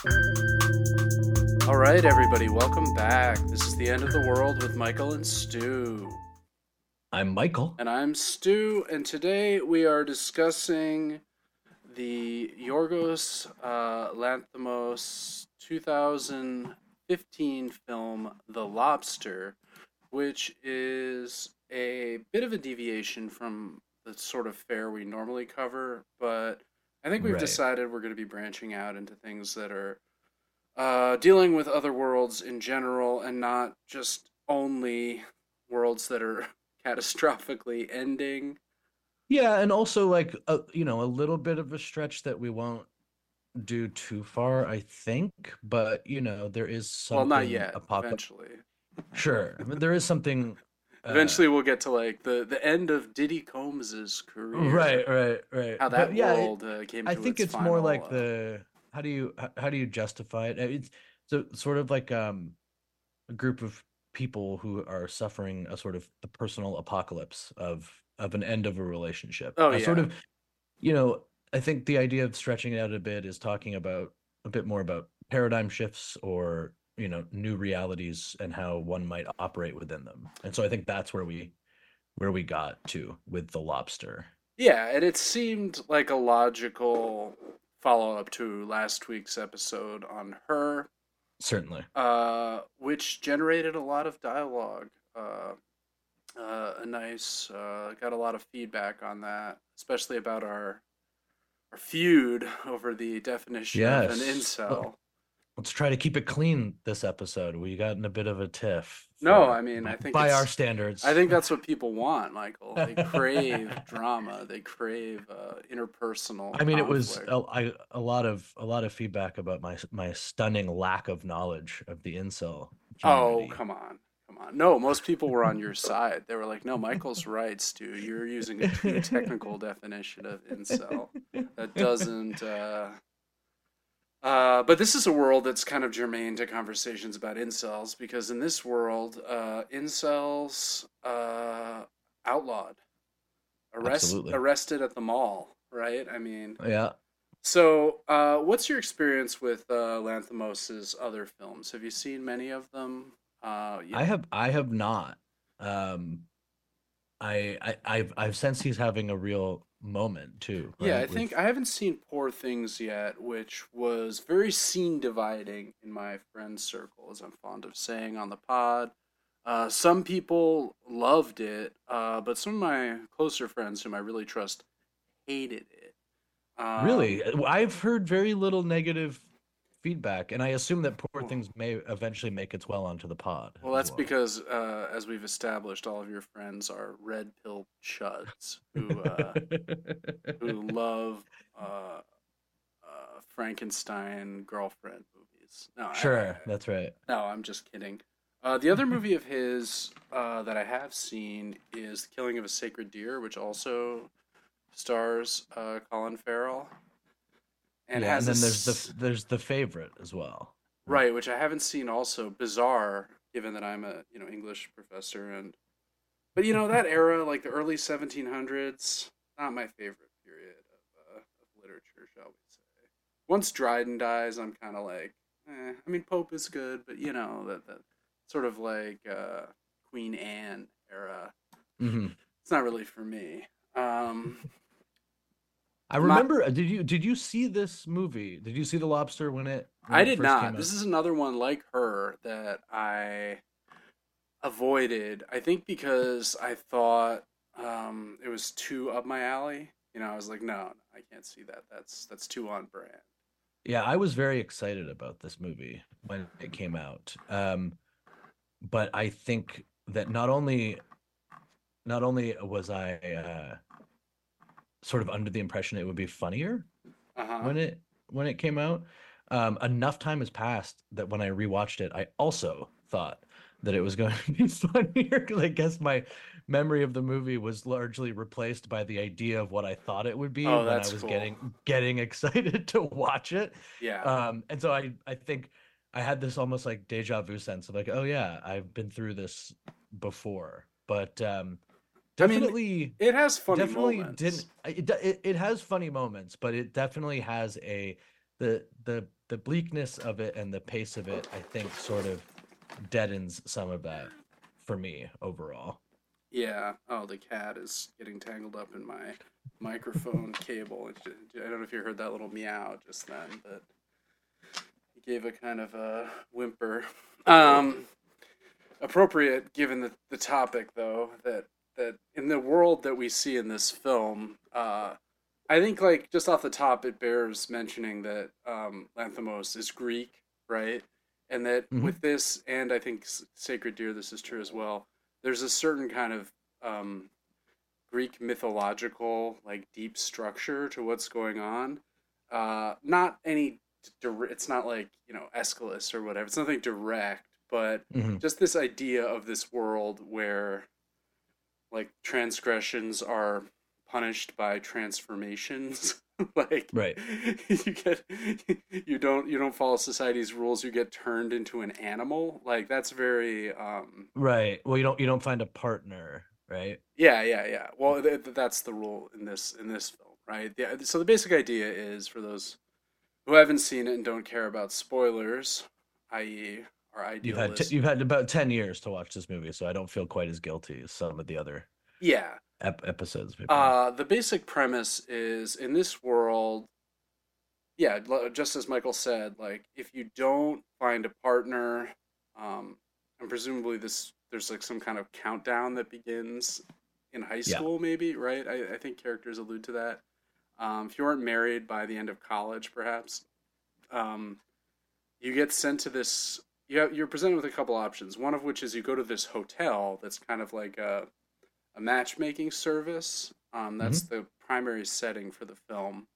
All right, everybody, welcome back. This is the end of the world with Michael and Stu. I'm Michael. And I'm Stu, and today we are discussing the Yorgos Lanthimos 2015 film The Lobster, which is a bit of a deviation from the sort of fare we normally cover, but I think we've Right. decided we're going to be branching out into things that are dealing with other worlds in general and not just only worlds that are catastrophically ending. Yeah, and also like a little bit of a stretch that we won't do too far, I think, but there is Well, not something yet. apocalypse. Eventually, Sure. I mean, there is something uh eventually we'll get to like the end of Diddy Combs's career, right. how But that yeah, world came I to think its it's more final. like the how do you justify it? It's so sort of like a group of people who are suffering a sort of the personal apocalypse of an end of a relationship. Oh Sort yeah. of you know, I think the idea of stretching it out a bit is talking about a bit more about paradigm shifts or, new realities and how one might operate within them. And so I think that's where we got to with the lobster. Yeah, and it seemed like a logical follow up to last week's episode on her, Certainly. which generated a lot of dialogue. A nice, got a lot of feedback on that, especially about our feud over the definition of an Yes. incel. Let's try to keep it clean this episode. We got in a bit of a tiff No, I for mean, by our I standards. think that's what people want, Michael. They crave drama. They crave interpersonal I mean, it was conflict. a lot of feedback about my stunning lack of knowledge of the incel Oh, community. come on. Come on. No, most people were on your side. They were like, no, Michael's right, Stu. You're using a too technical definition of incel. That doesn't. But this is a world that's kind of germane to conversations about incels because in this world, incels outlawed, Absolutely. arrested at the mall, right? I mean, Yeah. so what's your experience with Lanthimos's other films? Have you seen many of them? I have not. Um I've sensed he's having a real moment too, Yeah, I right? think With I haven't seen Poor Things yet, which was very scene dividing in my friend circle, as I'm fond of saying on the pod. Some people loved it, but some of my closer friends, whom I really trust, hated it. really, Um, I've heard very little negative feedback, and I assume that Poor well, Things may eventually make its well onto the pod well, as that's well. because, as we've established, all of your friends are red pill chuds who love uh, Frankenstein girlfriend movies. Sure, that's right. No, I'm just kidding. The other movie of his that I have seen is The Killing of a Sacred Deer, which also stars Colin Farrell and Yeah, has and then there's the this there's the favorite as well. right, which I haven't seen. Also bizarre, given that I'm a English professor, and but that era, like the early 1700s, not my favorite period of literature, shall we say. Once Dryden dies, I'm kind of like, I mean, Pope is good, but that sort of like Queen Anne era. Hmm. It's not really for me. Um, I my remember. Did you see this movie? Did you see The Lobster when it when I it did first not. came This out? is another one like her that I avoided. I think because I thought it was too up my alley. I was like, no, I can't see that. That's too on brand. Yeah, I was very excited about this movie when it came out. But I think that not only was I sort of under the impression it would be funnier Uh huh. when it came out, enough time has passed that when I rewatched it, I also thought that it was going to be funnier because I guess my memory of the movie was largely replaced by the idea of what I thought it would be Oh, when I that's was cool. getting excited to watch it. Yeah. And so I think I had this almost like deja vu sense of like, oh yeah, I've been through this before. But I mean, definitely it has funny definitely moments. didn't it has funny moments, but it definitely has the the bleakness of it and the pace of it, I think, sort of deadens some of that for me overall. Yeah. Oh, the cat is getting tangled up in my microphone cable. I don't know if you heard that little meow just then, but he gave a kind of a whimper. Um, Appropriate given the topic, though, that in the world that we see in this film, I think, like, just off the top, it bears mentioning that Lanthimos is Greek, right? And that Hmm. with this, and I think Sacred Deer, this is true as well. There's a certain kind of Greek mythological, like, deep structure to what's going on. Not any, it's not like, Aeschylus or whatever. It's nothing direct, but Hmm. just this idea of this world where, like, transgressions are punished by transformations. Like, Right. you get, you don't follow society's rules, you get turned into an animal. Like, that's very Right. Well, you don't find a partner, right? yeah, yeah, yeah. Well, that's the rule in this film, right? Yeah. So the basic idea is, for those who haven't seen it and don't care about spoilers, i.e., our You've ideal had list. you've had about 10 years to watch this movie, so I don't feel quite as guilty as some of the other Yeah. episodes we've done. The basic premise is, in this world, yeah, just as Michael said, like, if you don't find a partner, and presumably there's like some kind of countdown that begins in high Yeah. school, maybe, right? I think characters allude to that. If you aren't married by the end of college, perhaps, um, you get sent to this. You're presented with a couple options. One of which is you go to this hotel that's kind of like a matchmaking service. That's Hmm. the primary setting for the film,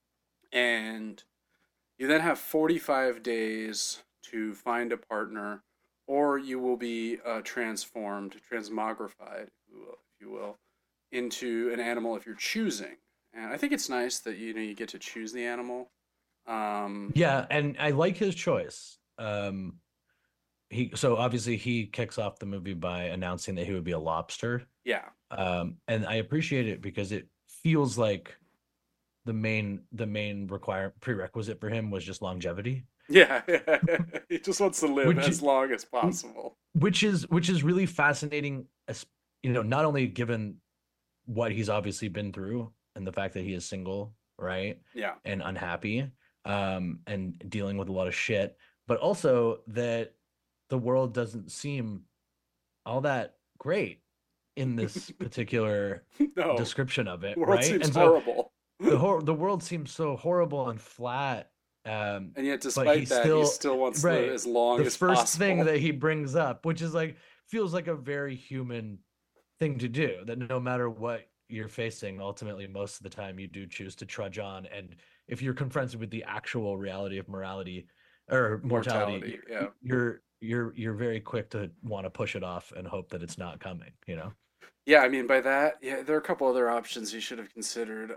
and you then have 45 days to find a partner, or you will be transformed, transmogrified, if you will, into an animal if you're choosing. And I think it's nice that you get to choose the animal. Um, Yeah, and I like his choice. So obviously he kicks off the movie by announcing that he would be a lobster. yeah, And I appreciate it because it feels like the main require prerequisite for him was just longevity, yeah. He just wants to live which as long as possible. which is really fascinating, as not only given what he's obviously been through and the fact that he is single, right? Yeah, And unhappy, and dealing with a lot of shit, but also that the world doesn't seem all that great in this particular no, description of the it, world right? seems And so horrible, the world seems so horrible and flat, and yet but he despite that, he still, still wants to live right, as long the as first thing possible. that he brings up, which is like feels like a very human thing to do, that no matter what you're facing, ultimately most of the time you do choose to trudge on, and if you're confronted with the actual reality of morality or mortality, Mortality, yeah. you're very quick to want to push it off and hope that it's not coming. Yeah, I mean, by that, yeah, there are a couple other options you should have considered.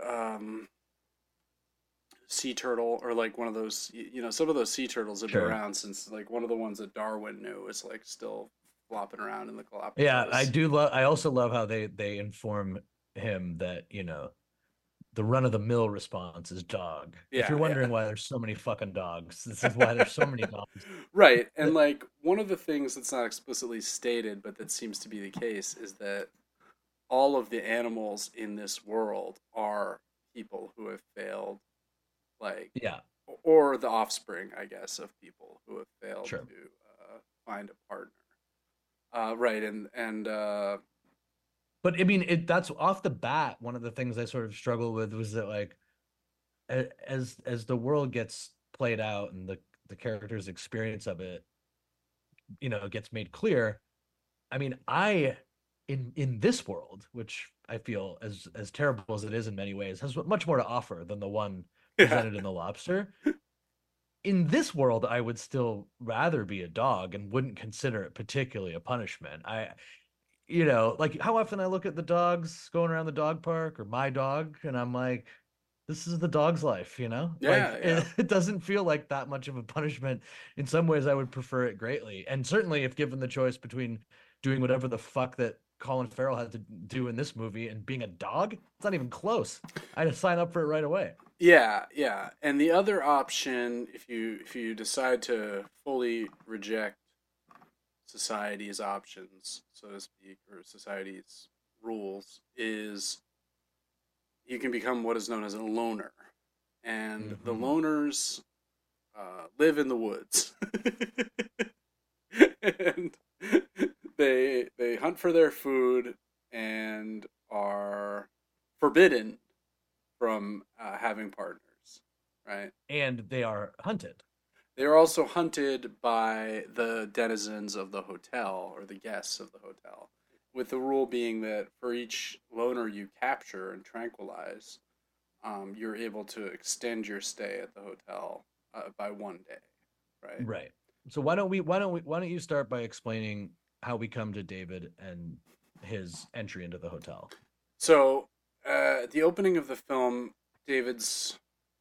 Sea turtle, or like one of those, some of those sea turtles have been Sure. around since, like, one of the ones that Darwin knew is, like, still flopping around in the Yeah, I Galapagos. do love. I also love how they inform him that the run of the mill response is dog. If Yeah, you're yeah. wondering why there's so many fucking dogs, this is why there's so many dogs. Right. And, That- like, one of the things that's not explicitly stated, but that seems to be the case, is that all of the animals in this world are people who have failed, like, Yeah, or the offspring, I guess, of people who have failed sure. to find a partner. Right, and But I mean, that's off the bat. One of the things I sort of struggle with was that, like, as the world gets played out and the character's experience of it, gets made clear. I mean, in this world, which I feel as terrible as it is in many ways, has much more to offer than the one yeah, presented in The Lobster. In this world, I would still rather be a dog and wouldn't consider it particularly a punishment. Like, how often I look at the dogs going around the dog park or my dog, and I'm like, this is the dog's life. Like, yeah, it, yeah, it doesn't feel like that much of a punishment. In some ways, I would prefer it greatly. And certainly, if given the choice between doing whatever the fuck that Colin Farrell had to do in this movie, and being a dog, it's not even close. I had to sign up for it right away. Yeah, yeah. And the other option, if you decide to fully reject society's options, so to speak, or society's rules, is you can become what is known as a loner. And the Hmm. loners live in the woods. And they hunt for their food and are forbidden from having partners, right? And they are hunted. They are also hunted by the denizens of the hotel or the guests of the hotel, with the rule being that for each loner you capture and tranquilize, you're able to extend your stay at the hotel by 1 day, right? Right. So why don't you start by explaining how we come to David and his entry into the hotel? So, at the opening of the film, David's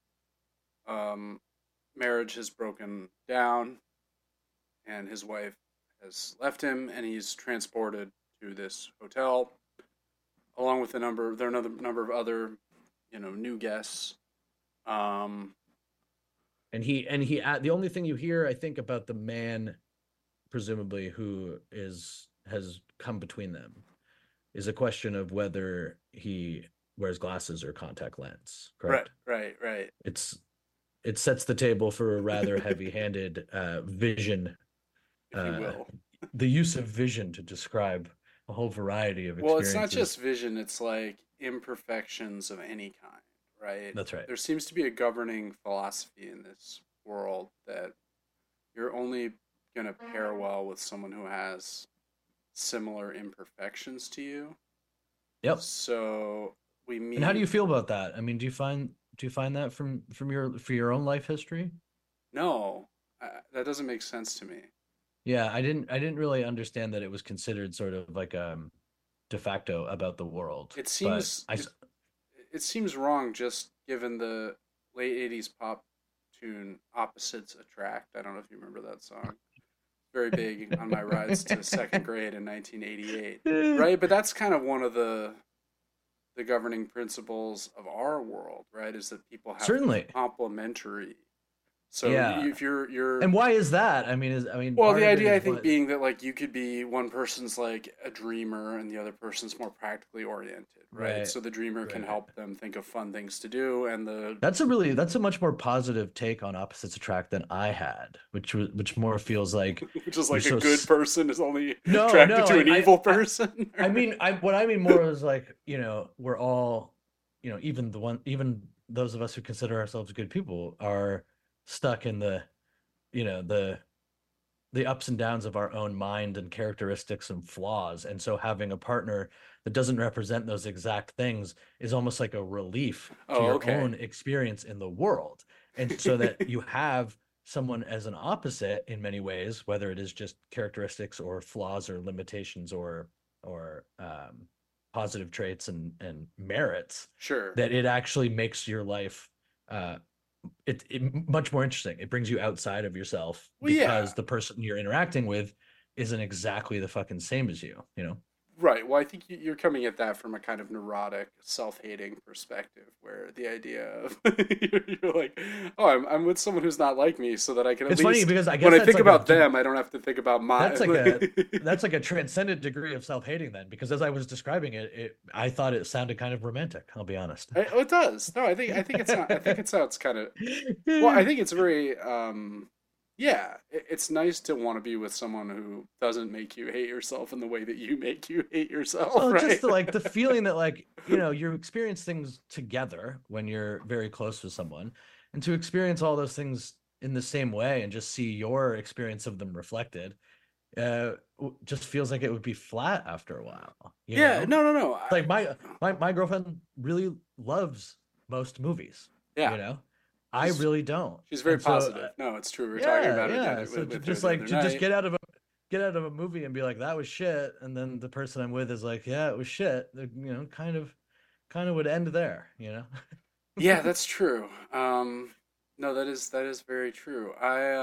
um, marriage has broken down, and his wife has left him, and he's transported to this hotel along with a number. There are another number of other, new guests. Um, And he the only thing you hear, I think, about the man presumably who is has come between them is a question of whether he wears glasses or contact lens, right, correct? right, right. It's it sets the table for a rather heavy-handed vision, If you uh, will. the use of vision to describe a whole variety of Well, it's not experiences. just vision; it's like imperfections of any kind, right? That's right. There seems to be a governing philosophy in this world that you're only going to pair well with someone who has similar imperfections to you. Yep. So we And how do meet. you feel about that? I mean, do you find that from your own life history? No, that doesn't make sense to me. Yeah, I didn't really understand that it was considered sort of like de facto about the world. It But seems it seems wrong just given the late '80s pop tune "Opposites Attract." I don't know if you remember that song. Very big on my rides to second grade in 1988, right? But that's kind of one of the governing principles of our world, right? Is that people have to be Certainly. complementary. So Yeah. if you're And why is that? I mean, well, part the of it idea I is think what being that like you could be one person's like a dreamer and the other person's more practically oriented, right? right, So the dreamer can right. help them think of fun things to do, and the That's a much more positive take on opposites attract than I had, which more feels like which is you're like a so good person is only no, attracted no, to an evil person. I mean, what I mean more is like, we're all, even those of us who consider ourselves good people are stuck in you know, the ups and downs of our own mind and characteristics and flaws. And so having a partner that doesn't represent those exact things is almost like a relief to Oh, your okay. own experience in the world. And so that you have someone as an opposite in many ways, whether it is just characteristics or flaws or limitations or positive traits and merits, Sure. that it actually makes your life uh, much more interesting. It brings you outside of yourself Well, yeah. because the person you're interacting with isn't exactly the fucking same as you, you know? Right. Well, I think you're coming at that from a kind of neurotic, self-hating perspective, where the idea of you're like, oh, I'm with someone who's not like me, so that I can at It's funny least because I when guess I think about them, I don't have to think about my. that's like a that's like a transcendent degree of self-hating then, because as I was describing it, I thought it sounded kind of romantic, I'll be honest. Oh, it does. No, I think it's not. I think it sounds kind of. Well, I think it's very. Yeah, it's nice to want to be with someone who doesn't make you hate yourself in the way that you make you hate yourself, Well, right? just the feeling that you experience things together when you're very close with someone, and to experience all those things in the same way and just see your experience of them reflected, just feels like it would be flat after a while, you Yeah. know? No. No. No. Like my girlfriend really loves most movies, Yeah. you know? I She's really don't. she's very And so positive. No, it's true. We were talking yeah, about it yeah. So with her just the like other to just night. get out of a movie and be like that was shit, and then the person I'm with is like, yeah, it was shit. Kind of would end there, you know? Yeah, that's true. No, that is very true.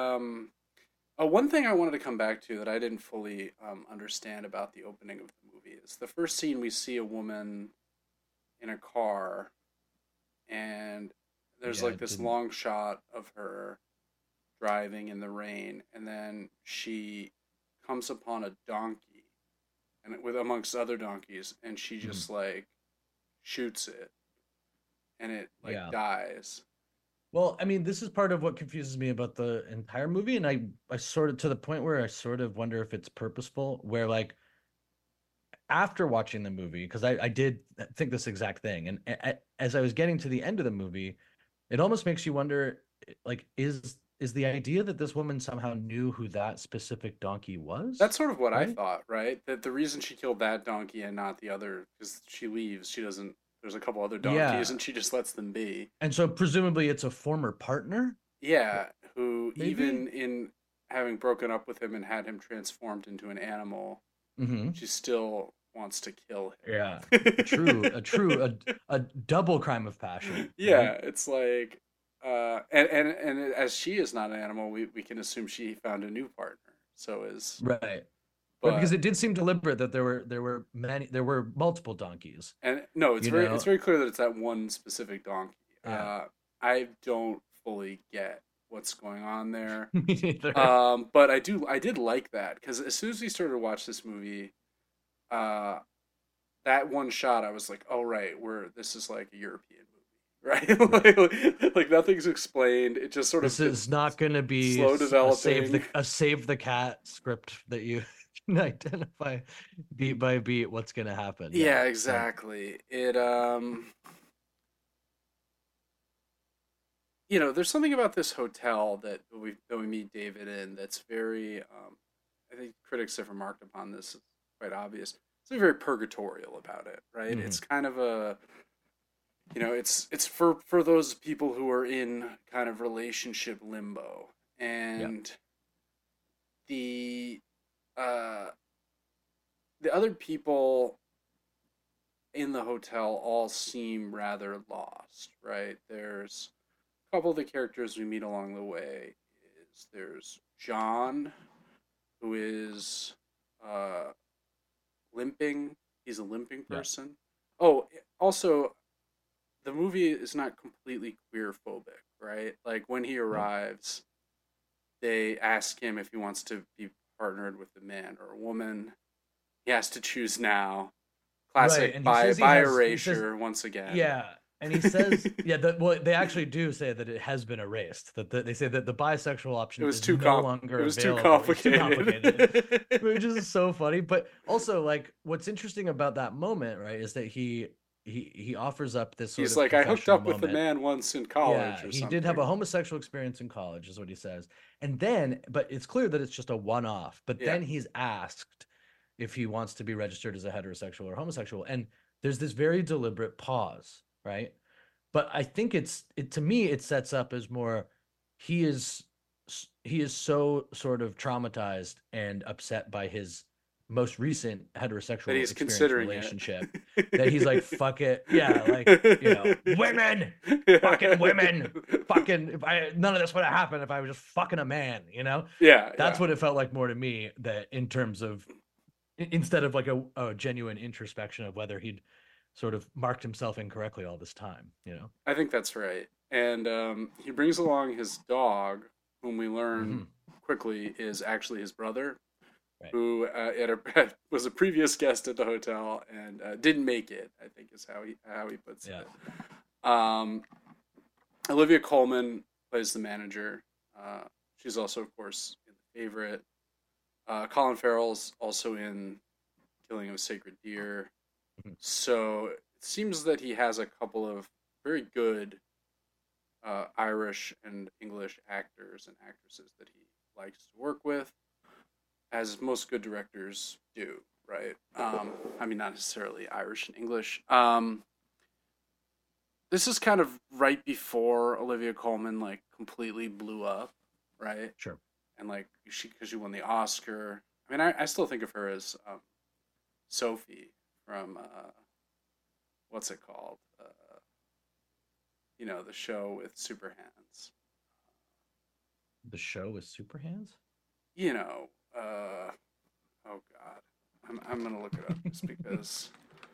One thing I wanted to come back to that I didn't fully understand about the opening of the movie movie. It's the first scene we see a woman in a car, and there's Yeah, like it this didn't. long shot of her driving in the rain, and then she comes upon a donkey, and with amongst other donkeys, and she Mhm. just like shoots it, and it like Yeah. dies. Well, I mean, this is part of what confuses me about the entire movie, and I sort of to the point where I sort of wonder if it's purposeful, where like after watching the movie, because I did think this exact thing, and as I was getting to the end of the movie, it almost makes you wonder, like, is the idea that this woman somehow knew who that specific donkey was, That's sort of what I right? thought, right? That the reason she killed that donkey and not the other, because she leaves, she doesn't. There's a couple other donkeys, Yeah, and she just lets them be. and so presumably it's a former partner, Yeah, who maybe. even in having broken up with him and had him transformed into an animal, Hmm. she still wants to kill Yeah, him. a double crime of passion, Yeah, right? it's like, and as she is not an animal, we can assume she found a new partner. So is, Right. Right, because but it did seem deliberate that there were multiple donkeys, and no, you it's know. very clear that it's that one specific donkey. Yeah. I don't fully get what's going on there. Me neither. But I did like that because as soon as we started to watch this movie, uh, that one shot, I was like, oh right, we're this is like a European movie, Right. right? Like nothing's explained. It just sort This of is not going to be slow developing. a save the cat script that you can identify beat by beat what's going to happen. Yeah. Yeah, No. exactly. It there's something about this hotel that we meet David in that's very I think critics have remarked upon this. It's quite obvious. It's very purgatorial about it, right? Hmm. It's kind of a it's for those people who are in kind of relationship limbo, Yeah. and the uh the other people in the hotel all seem rather lost, right? There's a couple of the characters we meet along the way. Is there's John, who is uh, limping. He's a limping Yeah. person. Oh, also, the movie is not completely queer phobic, right? Like when he No. arrives, they ask him if he wants to be partnered with a man or a woman. He has to choose now. Right. Classic And he says bi he says, erasure once again. yeah. And he says, yeah, that well, they actually do say that it has been erased. They say that the bisexual It option was is too no it longer was too available. It's too complicated, complicated. which is so funny. But also, like, what's interesting about that moment, right, is that he offers up this sort He's of like, I hooked confessional up with a moment. man once in college Yeah, or he did have a something. homosexual experience in college, is what he says. And then, but it's clear that it's just a one-off. But Yeah. then he's asked if he wants to be registered as a heterosexual or homosexual. And there's this very deliberate pause, right? But I think it to me it sets up as more he is he is so sort of traumatized and upset by his most recent That heterosexual he's experience considering it. relationship that he's like, fuck it. Yeah, like, women, fucking women, fucking if I none of this would have happened if I was just fucking a man, you know? Yeah, That's yeah. what it felt like more to me, that in terms of instead of like a genuine introspection of whether he'd sort of marked himself incorrectly all this time, you know? I think that's right. And he brings along his dog, whom we learn Hmm. quickly is actually his brother, Right. who was a previous guest at the hotel and didn't make it. I think is how he puts Yeah. it. Olivia Colman plays the manager. She's also, of course, in The Favorite. Colin Farrell's also in Killing of a Sacred Deer. Mhm. So it seems that he has a couple of very good Irish and English actors and actresses that he likes to work with, as most good directors do, right? I mean, not necessarily Irish and English. This is kind of right before Olivia Colman like completely blew up, right? Sure. And like because she won the Oscar. I mean, I still think of her as Sophie from what's it called? The show with Super Hands. The show is Super Hands? You know, oh God, I'm gonna look it up just because.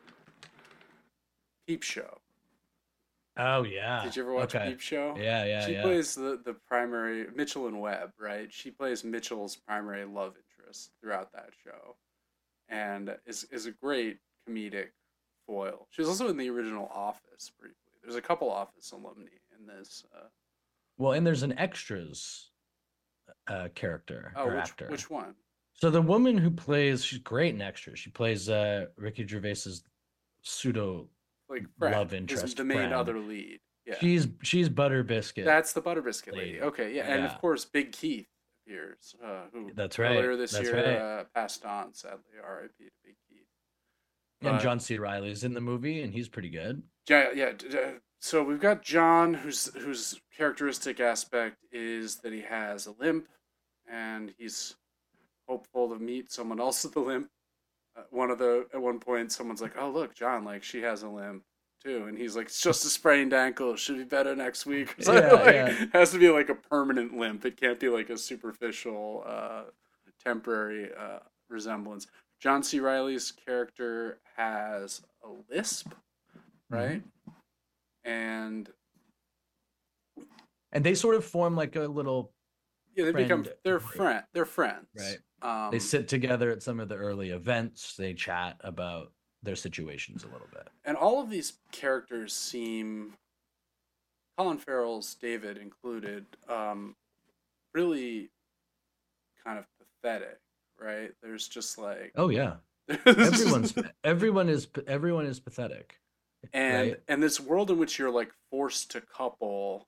Peep Show. Oh yeah. Did you ever watch Okay. Peep Show? Yeah, yeah, She yeah. plays the primary Mitchell and Webb, right? She plays Mitchell's primary love interest throughout that show, and is a great comedic foil. She was also in the original Office briefly. There's a couple Office alumni in this. Well, and there's an extras character Oh, or actor. which one? So the woman who plays, she's great in extras. She plays Ricky Gervais's pseudo Like Fran, love is interest the main friend. other lead. Yeah, She's Butter Biscuit that's the Butter Biscuit lady. lady. Okay, yeah, and of Yeah, course Big Keith appears, who that's right. earlier this That's year right. passed on, sadly. R.I.P. to Big Keith. And But John C. Riley's in the movie, and he's pretty good. yeah, yeah. So we've got John, whose characteristic aspect is that he has a limp, and he's hopeful to meet someone else with a limp. At one point, someone's like, "Oh, look, John, like she has a limp too," and he's like, "It's just a sprained ankle. Should be better next week." So Yeah, like, yeah. it has to be like a permanent limp. It can't be like a superficial, temporary resemblance. John C. Riley's character has a lisp, right? Mhm. And And they sort of form like a little yeah, they become friend they're group, they're friends. right? They Um, sit together at some of the early events. They chat about their situations a little bit. and all of these characters seem, Colin Farrell's David included, really kind of pathetic, right? There's just like Oh yeah. there's Everyone is pathetic, right? and this world in which you're like forced to couple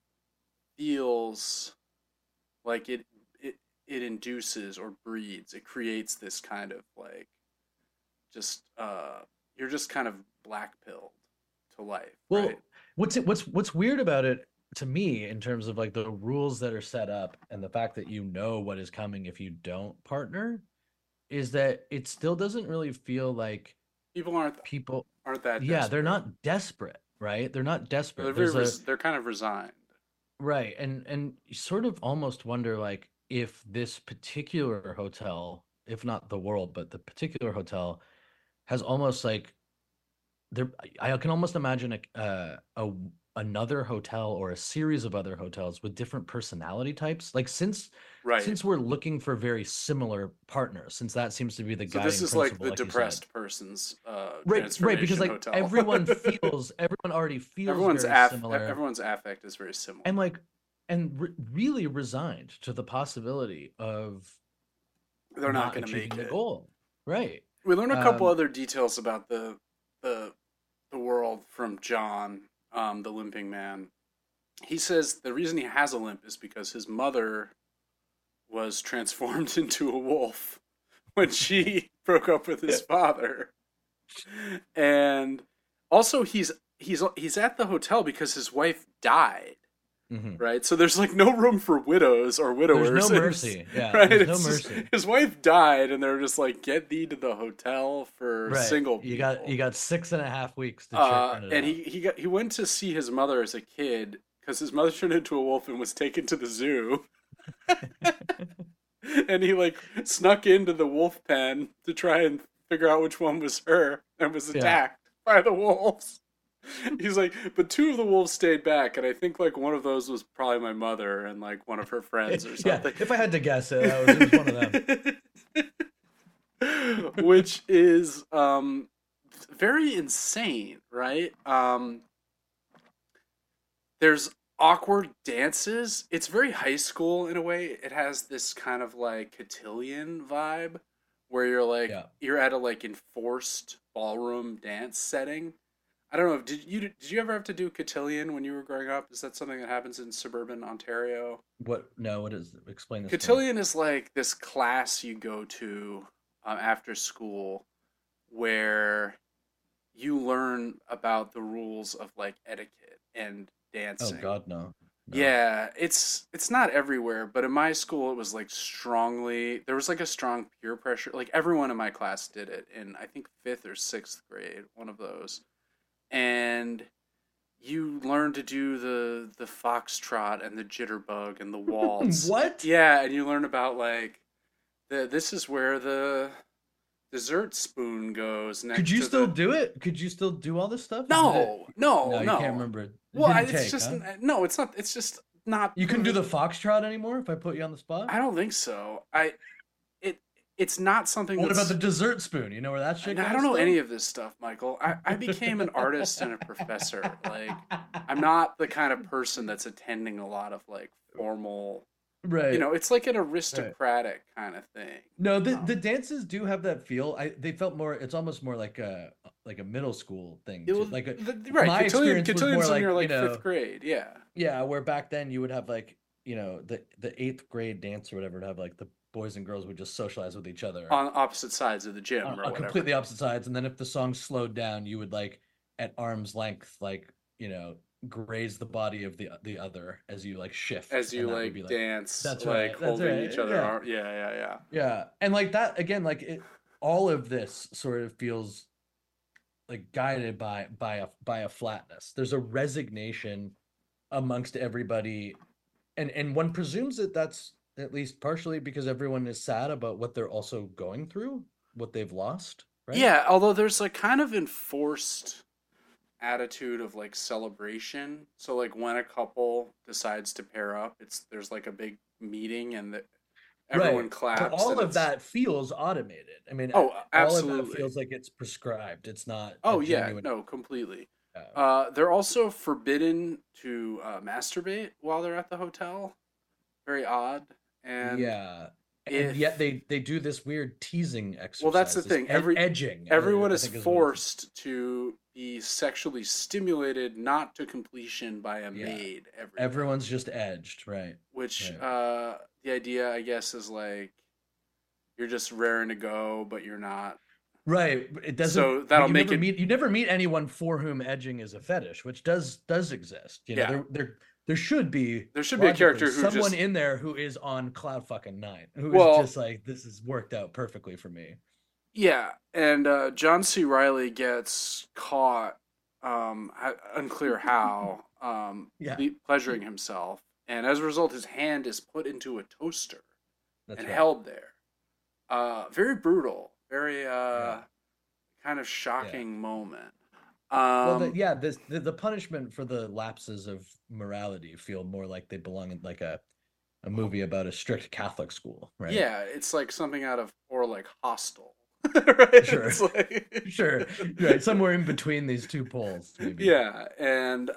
feels like it induces or breeds, it creates this kind of like just you're just kind of black pilled to life, right? Well, what's weird about it to me in terms of like the rules that are set up and the fact that you know what is coming if you don't partner is that it still doesn't really feel like People people, aren't that yeah, they're desperate. not desperate, right? They're not They're desperate. There's a they're kind of resigned. right, and you sort of almost wonder like if this particular hotel, if not the world, but the particular hotel has almost like there I can almost imagine a another hotel or a series of other hotels with different personality types. Like Right. since we're looking for very similar partners, since that seems to be the So this guiding is like principle, the like you said. depressed person's Right, because transformation like hotel. everyone already feels very similar Everyone's affect is very similar. and like really resigned to the possibility of They're not not going to achieving make the it. goal. Right. We learn a couple Um, other details about the the world from John, the limping man. He says the reason he has a limp is because his mother was transformed into a wolf when she broke up with his father. And also he's at the hotel because his wife died, mhm. right? So there's like no room for widows or There's no widowers. mercy. Yeah, Right? there's no It's just, mercy. his wife died, and they're just like, get thee to the hotel for Right. single You people. got 6.5 weeks to churn it And out. he went to see his mother as a kid because his mother turned into a wolf and was taken to the zoo. And he like snuck into the wolf pen to try and figure out which one was her and was Yeah. attacked by the wolves. He's like, but two of the wolves stayed back, and I think like one of those was probably my mother and like one of her friends or Yeah, something. if I had to guess it was one of them. Which is very insane, right? There's awkward dances. It's very high school in a way. It has this kind of like cotillion vibe where you're like Yeah. you're at a like enforced ballroom dance setting. I don't know. Did you ever have to do cotillion when you were growing up? Is that something that happens in suburban Ontario? What no, what is explain this to me. Cotillion is like this class you go to after school where you learn about the rules of like etiquette and Oh dancing. God, no. No. Yeah, it's not everywhere, but in my school it was like strongly there was like a strong peer pressure. Like everyone in my class did it in I think 5th or 6th grade, one of those. And you learn to do the foxtrot and the jitterbug and the waltz. What? Yeah, and you learn about like this is where the dessert spoon goes Could next you to still the. do it? Could you still do all this stuff? Or did it? No, no, No, you can't no. remember it. It Well, didn't it's take, just huh? no. It's not. It's just not You couldn't do proven. the foxtrot anymore if I put you on the spot? I don't think so. It it's not something What about the that's. dessert spoon? You know where that shit I goes don't know any still? of this stuff, Michael. I became an artist and a professor. Like, I'm not the kind of person that's attending a lot of like formal. Right, It's like an right. aristocratic kind of thing. No, the Um, dances do have that feel. They felt more. It's almost more like a middle school thing it too. was Like right. my experience was more Cotillions when like you're like fifth grade. Yeah, yeah, where back then you would have like the eighth grade dance or whatever would have like the boys and girls would just socialize with each other on opposite sides of the gym or on whatever. completely opposite sides, and then if the song slowed down, you would like at arm's length like graze the body of the other as you like shift, As and you that would like be like dance, that's like right, that's holding right, each other yeah. arm. Yeah, yeah, yeah. Yeah, and like that again, like all of this sort of feels like guided by a flatness. There's a resignation amongst everybody, and one presumes that that's at least partially because everyone is sad about what they're also going through, what they've lost, right? Yeah, although there's like kind of enforced attitude of like celebration. So like when a couple decides to pair up, there's like a big meeting and everyone Right. But claps all and of it's that feels automated. I mean, oh, all of that absolutely. feels like it's prescribed. It's not a Oh yeah, genuine. no, completely. uh, They're also forbidden to masturbate while they're at the hotel. Very odd. And Yeah, and yet if they do this weird teasing well, that's the exercise, this thing. edging. Everyone I is think is what it's. forced to be sexually stimulated, not to completion by a Yeah, maid every night. everyone's just edged, right? Which Right. the idea, I guess, is like you're just raring to go, but you're not. Right. It doesn't. So But that'll make it. you never meet anyone for whom edging is a fetish, which does exist. Yeah, There should be there should be a logically character who someone just. in there who is on cloud fucking nine, who is Well, just like this has worked out perfectly for me. yeah, and John C. Riley gets caught, unclear how, Yeah, pleasuring himself, and as a result, his hand is put into a toaster that's and right. held there. Very brutal, very Yeah, kind of yeah. shocking moment. Well, Um, the punishment for the lapses of morality feel more like they belong in like a movie about a strict Catholic school, right? yeah, it's like something out of or like Hostel, right? Sure, It's like sure, right. Somewhere in between these two poles, maybe. yeah, and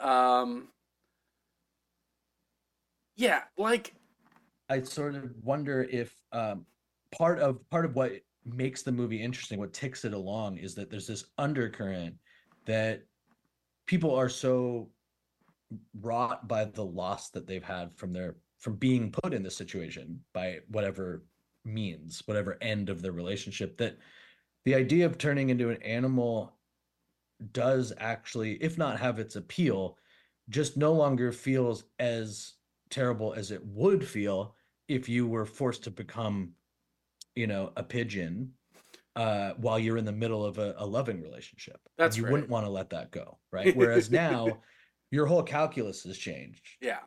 yeah, like I sort of wonder if part of what makes the movie interesting, what ticks it along, is that there's this undercurrent that people are so wrought by the loss that they've had from being put in this situation by whatever means, whatever end of their relationship, that the idea of turning into an animal does actually, if not have its appeal, just no longer feels as terrible as it would feel if you were forced to become, a pigeon while you're in the middle of a loving relationship, and that's you right. wouldn't want to let that go, right? Whereas now your whole calculus has changed. Yeah,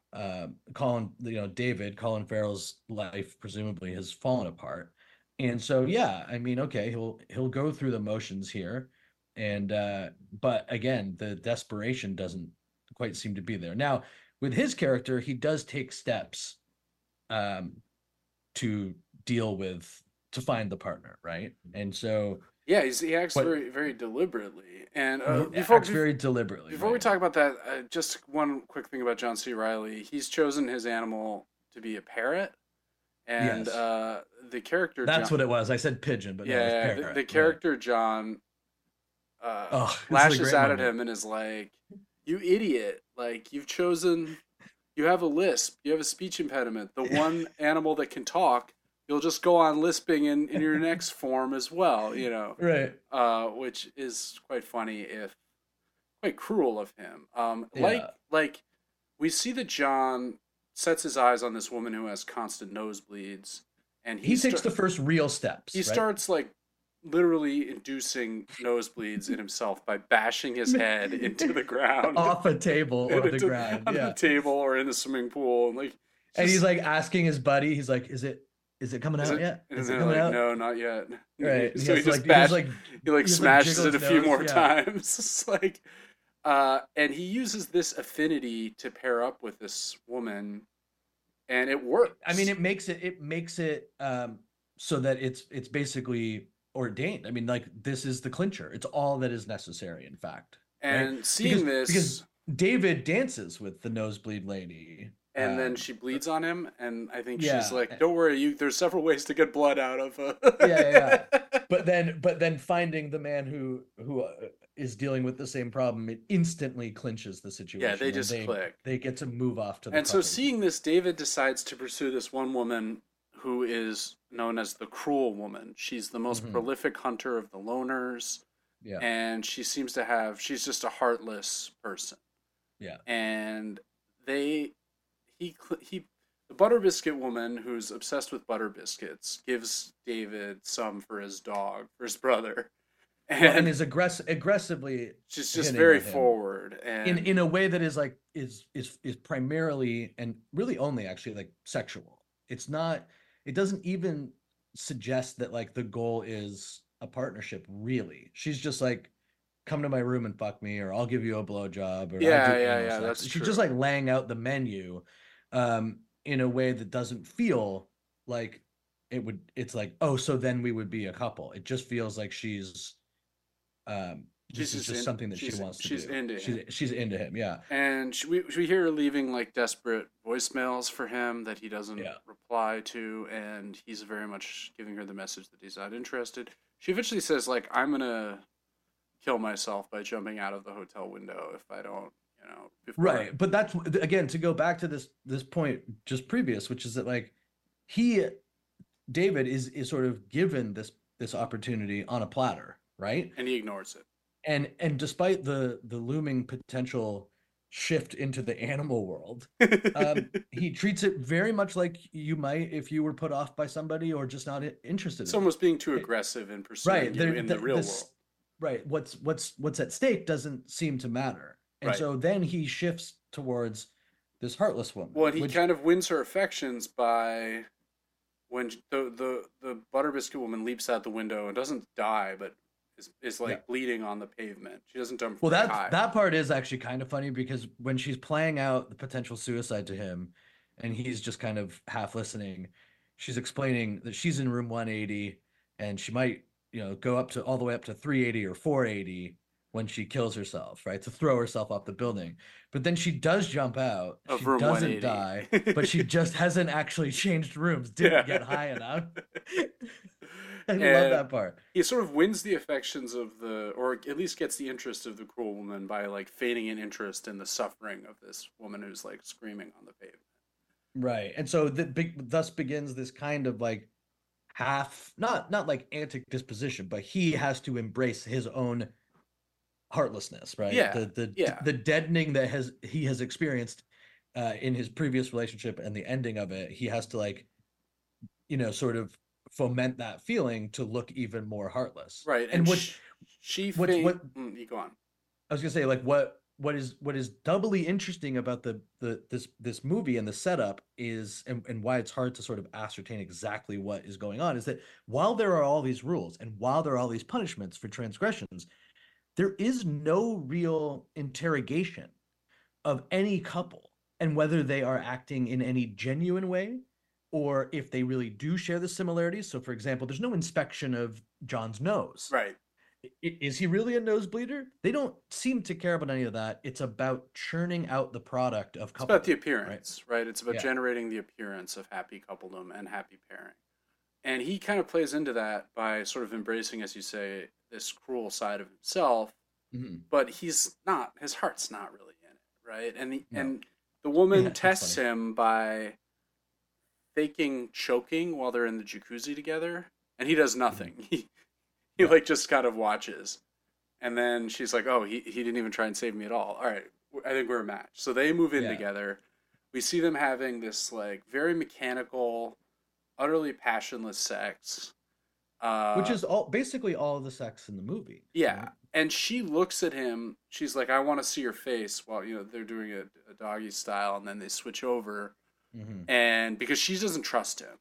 Colin Farrell's life presumably has fallen apart, and so yeah, I mean, okay, he'll go through the motions here, and but again, the desperation doesn't quite seem to be there. Now, with his character, he does take steps um, to deal with to find the partner, right? And so, yeah, he acts but very very deliberately. And acts very deliberately, before we right? talk about that, just one quick thing about John C. Riley. He's chosen his animal to be a parrot, and Yes, the character that's John. what it was. I said pigeon, but no, it was Yeah, parrot, the right? character John Oh, this is a lashes great out at moment. him and is like, "You idiot! Like you have a lisp, you have a speech impediment. The one animal that can talk, you'll just go on lisping in your next form as well. Right. Which is quite funny if quite cruel of him. Yeah. Like we see that John sets his eyes on this woman who has constant nosebleeds, and He takes the first real he steps, right? starts like literally inducing nosebleeds in himself by bashing his head into the ground Off a table and or the into ground. onto the Yeah. table or in the swimming pool and like And he's just like asking his buddy, he's like, is it is it coming Is out it? yet? And Is it they're coming like, out? no, not yet. Right. So he just he like smashes jiggle it his a few nose. more Yeah. times. It's like, and he uses this affinity to pair up with this woman, and it I mean, works. it makes it so that it's basically ordained. I mean, like this is the clincher. It's all that is necessary, in fact, right? And Because seeing because this, David dances with the nosebleed lady. and then she bleeds on him, and I think she's Yeah, like, "Don't worry, you. There's several ways to get blood out of." yeah. But then finding the man who is dealing with the same problem, it instantly clinches the Yeah, they situation, and just click. they get to move off to the And so, puppy. seeing this, David decides to pursue this one woman who is known as the Cruel Woman. She's the most Hmm. prolific hunter of the loners, Yeah, and she seems to have, she's just a heartless person. yeah. And they, he, the Butter Biscuit woman who's obsessed with butter biscuits gives David some for his dog, for his brother. Well, and And is aggressively she's just hitting very on him forward. in And in a way that is like is primarily and really only actually like sexual. It's not. It doesn't even suggest that like the goal is a partnership. Really, she's just like, come to my room and fuck me, or I'll give you a blowjob, or I'll do anal yeah, sex. that's She's just true. like laying out the menu, in a way that doesn't feel like it would. It's like, oh, so then we would be a couple. It just feels like She's this is just just in, something that she wants to she's do. into him. She's into him. Yeah. And we hear her leaving like desperate voicemails for him that he doesn't Yeah. reply to, and he's very much giving her the message that he's not interested. She eventually says like, "I'm gonna kill myself by jumping out of the hotel window if I don't, before." Right. But that's again to go back to this point just previous, which is that like he David is sort of given this opportunity on a platter, right? And he ignores And despite the looming potential shift into the animal world, it. he treats it very much like you might if you were put off by somebody or just not interested It's in them. almost being too aggressive in pursuing Right. you There, in the real world. this right. What's at stake doesn't seem to matter, and Right. so then he shifts towards this heartless Well, woman, and he which kind of wins her affections by when the butter biscuit woman leaps out the window and doesn't die, but is yeah. like bleeding on the pavement. She doesn't jump Well, very that high. that part is actually kind of funny because when she's playing out the potential suicide to him, and he's just kind of half listening, she's explaining that she's in room 180, and she might, go up to all the way up to 380 or 480 when she kills herself, right? To throw herself off the building. But then she does jump out. Of She room doesn't 180. die, but she just hasn't actually changed rooms, Yeah. didn't get high enough. I love And that part. he sort of wins the affections of or at least gets the interest of the cruel woman by like feigning an interest in the suffering of this woman who's like screaming on the pavement. Right. And so thus begins this kind of like half not like antic disposition, but he has to embrace his own heartlessness, right? Yeah, The deadening that he has experienced in his previous relationship and the ending of it, he has to like, sort of foment that feeling to look even more heartless. right. And And you go on. I was gonna say, like, what is doubly interesting about this movie and the setup is, and why it's hard to sort of ascertain exactly what is going on, is that while there are all these rules and while there are all these punishments for transgressions, there is no real interrogation of any couple and whether they are acting in any genuine way or if they really do share the similarities. So, for example, there's no inspection of John's nose. Right. Is he really a nosebleeder? They don't seem to care about any of that. It's about churning out the product of It's about the coupledom, appearance, right? It's about Yeah. generating the appearance of happy coupledom and happy pairing. And he kind of plays into that by sort of embracing, as you say, this cruel side of himself, Mhm. but he's not, his heart's not really in it, right? No. And the woman Yeah, that's tests funny. him by faking choking while they're in the jacuzzi together, and he does nothing. He Yeah. like just kind of watches. And then she's like, "Oh, he didn't even try and save me at all. All right, I think we're a match." So they move in Yeah. together. We see them having this like very mechanical, utterly passionless sex. Which is basically all of the sex in the movie. Yeah. Right? And she looks at him. She's like, "I want to see your face." While they're doing a doggy style, and then they switch over, Mhm. and because she doesn't trust him,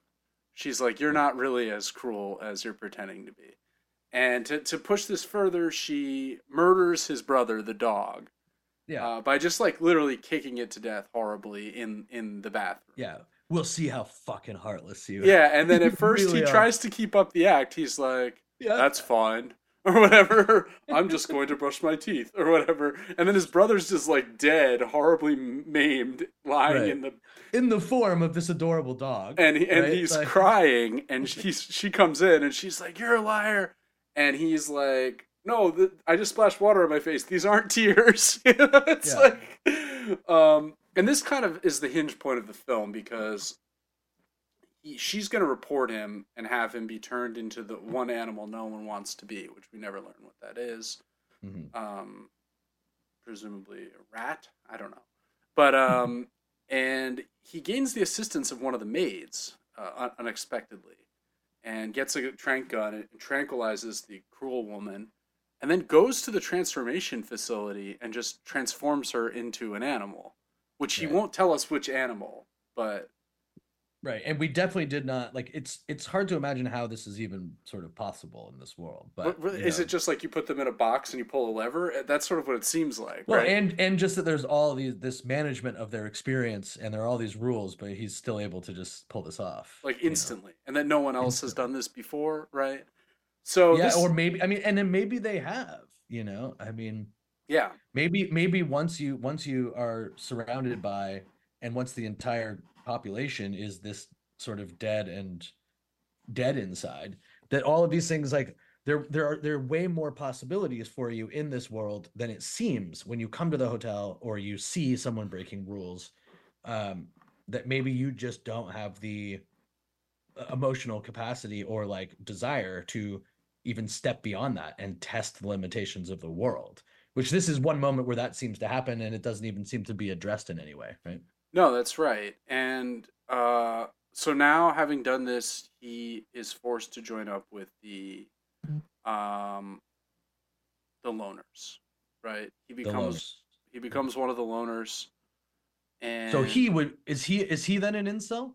She's like, you're not really as cruel as you're pretending to be. And to push this further, she murders his brother, the dog, Yeah. by just like literally kicking it to death horribly in the bathroom. Yeah. We'll see how fucking heartless you. Yeah, and then at first really he are. tries to keep up the act. He's like, Yeah. that's fine. Or whatever. I'm just going to brush my teeth or whatever. And then his brother's just like dead, horribly maimed, lying Right. In the form of this adorable dog. and right? he's Like, crying, and she comes in and she's like, "You're a liar," and he's like, "No, I just splashed water on my face. These aren't tears." It's Yeah. like, and this kind of is the hinge point of the film because she's going to report him and have him be turned into the one animal no one wants to be, which we never learn what that is. mhm. Presumably a rat. I don't know, but and he gains the assistance of one of the maids unexpectedly, and gets a tranq gun and tranquilizes the cruel woman, and then goes to the transformation facility and just transforms her into an animal, which he Right. won't tell us which animal, but Right. And we definitely did not like it's hard to imagine how this is even sort of possible in this world. But is it just like you put them in a box and you pull a lever? That's sort of what it seems like, well, right? and just that there's all this management of their experience and there are all these rules, but he's still able to just pull this off. Like instantly, and that no one else has Instantly. done this before, right? So Yeah, this, or maybe I mean, and then maybe they have, I mean, yeah, maybe once you are surrounded by and once the entire population is this sort of dead inside, that all of these things like there are way more possibilities for you in this world than it seems when you come to the hotel or you see someone breaking rules, that maybe you just don't have the emotional capacity or like desire to even step beyond that and test the limitations of the world, which this is one moment where that seems to happen and it doesn't even seem to be addressed in any way, right? no, that's right. And so now, having done this, he is forced to join up with um, the loners, right? The lows. He becomes one of the loners, and So he would is he then an incel?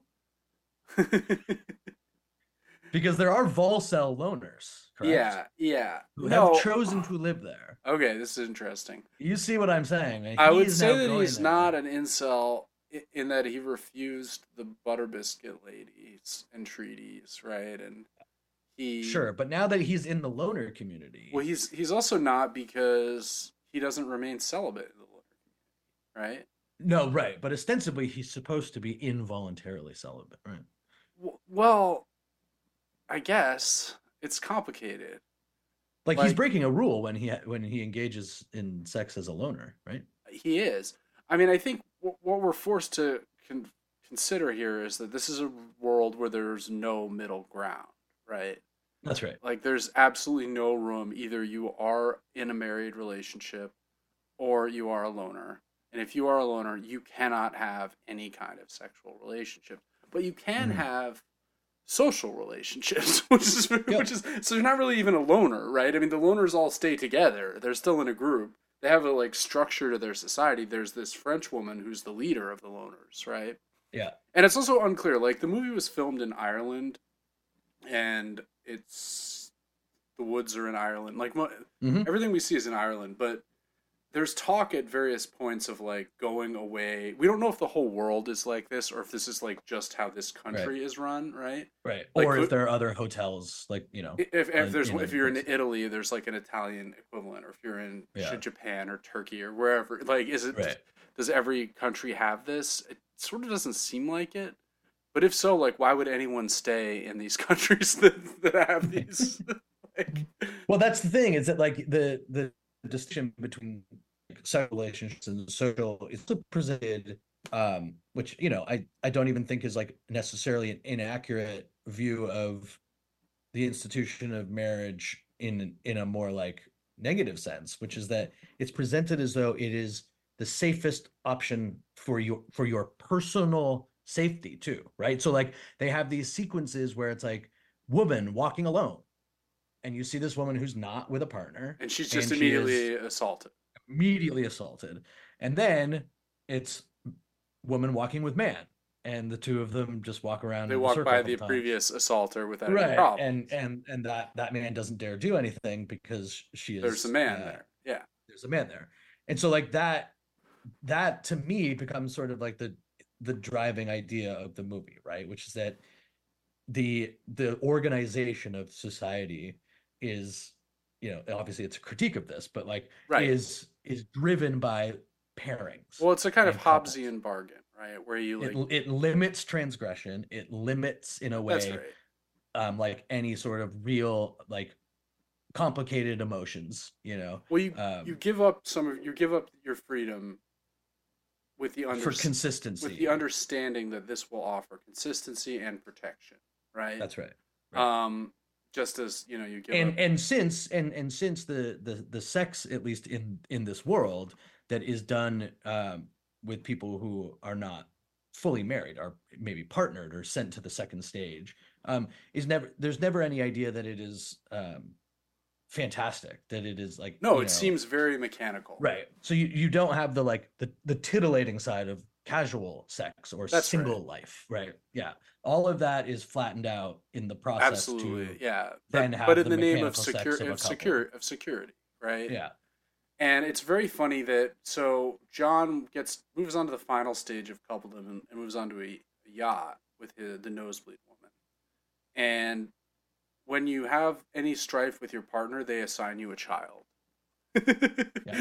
Because there are Volcel loners, correct? yeah. Who No, have chosen to live there. okay, this is interesting. You see what I'm saying? Man? I would He's say now that going he's there. not an incel in that he refused the butter biscuit ladies entreaties, right? And he Sure, but now that he's in the loner community, well, he's also not because he doesn't remain celibate in the loner community, right? no, right, but ostensibly he's supposed to be involuntarily celibate, right? Well, I guess it's complicated. Like he's Like breaking a rule when he engages in sex as a loner, right? he is. I mean, I think what we're forced to consider here is that this is a world where there's no middle ground, right? That's right. Like there's absolutely no room. Either you are in a married relationship or you are a loner. And if you are a loner, you cannot have any kind of sexual relationship. But you can Mhm. have social relationships, which is so you're not really even a loner, right? I mean, the loners all stay together. They're still in a group. They have a like structure to their society. There's this French woman who's the leader of the loners, right? Yeah. And it's also unclear. Like the movie was filmed in Ireland, and it's the woods are in Ireland. Like hmm everything we see is in Ireland, but there's talk at various points of like going away. We don't know if the whole world is like this or if this is like just how this country is run, right? Right. Like Or if there are other hotels, like, if you're in Italy, there's like an Italian equivalent, or if you're in Yeah. Japan or Turkey or wherever. Like, is it Right. does every country have this? It sort of doesn't seem like it. But if so, like, why would anyone stay in these countries that have these? Like, Well, that's the thing, is that like the distinction between sexual relationships and social is also presented, which I don't even think is like necessarily an inaccurate view of the institution of marriage in a more like negative sense, which is that it's presented as though it is the safest option for your personal safety too, right? So like they have these sequences where it's like woman walking alone, and you see this woman who's not with a partner, and she's just and she is immediately assaulted. immediately assaulted, and then it's woman walking with man, and the two of them just walk around They in a walk circle a by couple the times. previous assaulter without any Right, problems. and that man doesn't dare do anything because she There's a is man there. Yeah. there's a man there. And so like that to me becomes sort of like the driving idea of the movie, right? Which is that the organization of society is, obviously it's a critique of this, but like Right. is driven by pairings Well, it's a kind of and couples. Hobbesian bargain, right? Where you It like, it limits transgression. It limits in a that's way, right. like any sort of real like complicated emotions. Well, you give up you give up your freedom with the For with the consistency. understanding that this will offer consistency and protection, right? That's right. Right. Um, just as you give up. And since the sex, at least in this world, that is done with people who are not fully married, are maybe partnered or sent to the second stage, is never there's never any idea that it is fantastic, that it is like, No, it seems very mechanical. right. So you don't have the like the titillating side of casual sex or That's right. single life, right? Yeah. All of that is flattened out in the process Absolutely, to yeah. then But have in the the name of mechanical sex of a couple. security, right? Yeah. And it's very funny that so John moves on to the final stage of coupledom and moves on to a yacht with the nosebleed woman. And when you have any strife with your partner, they assign you a child. Yeah.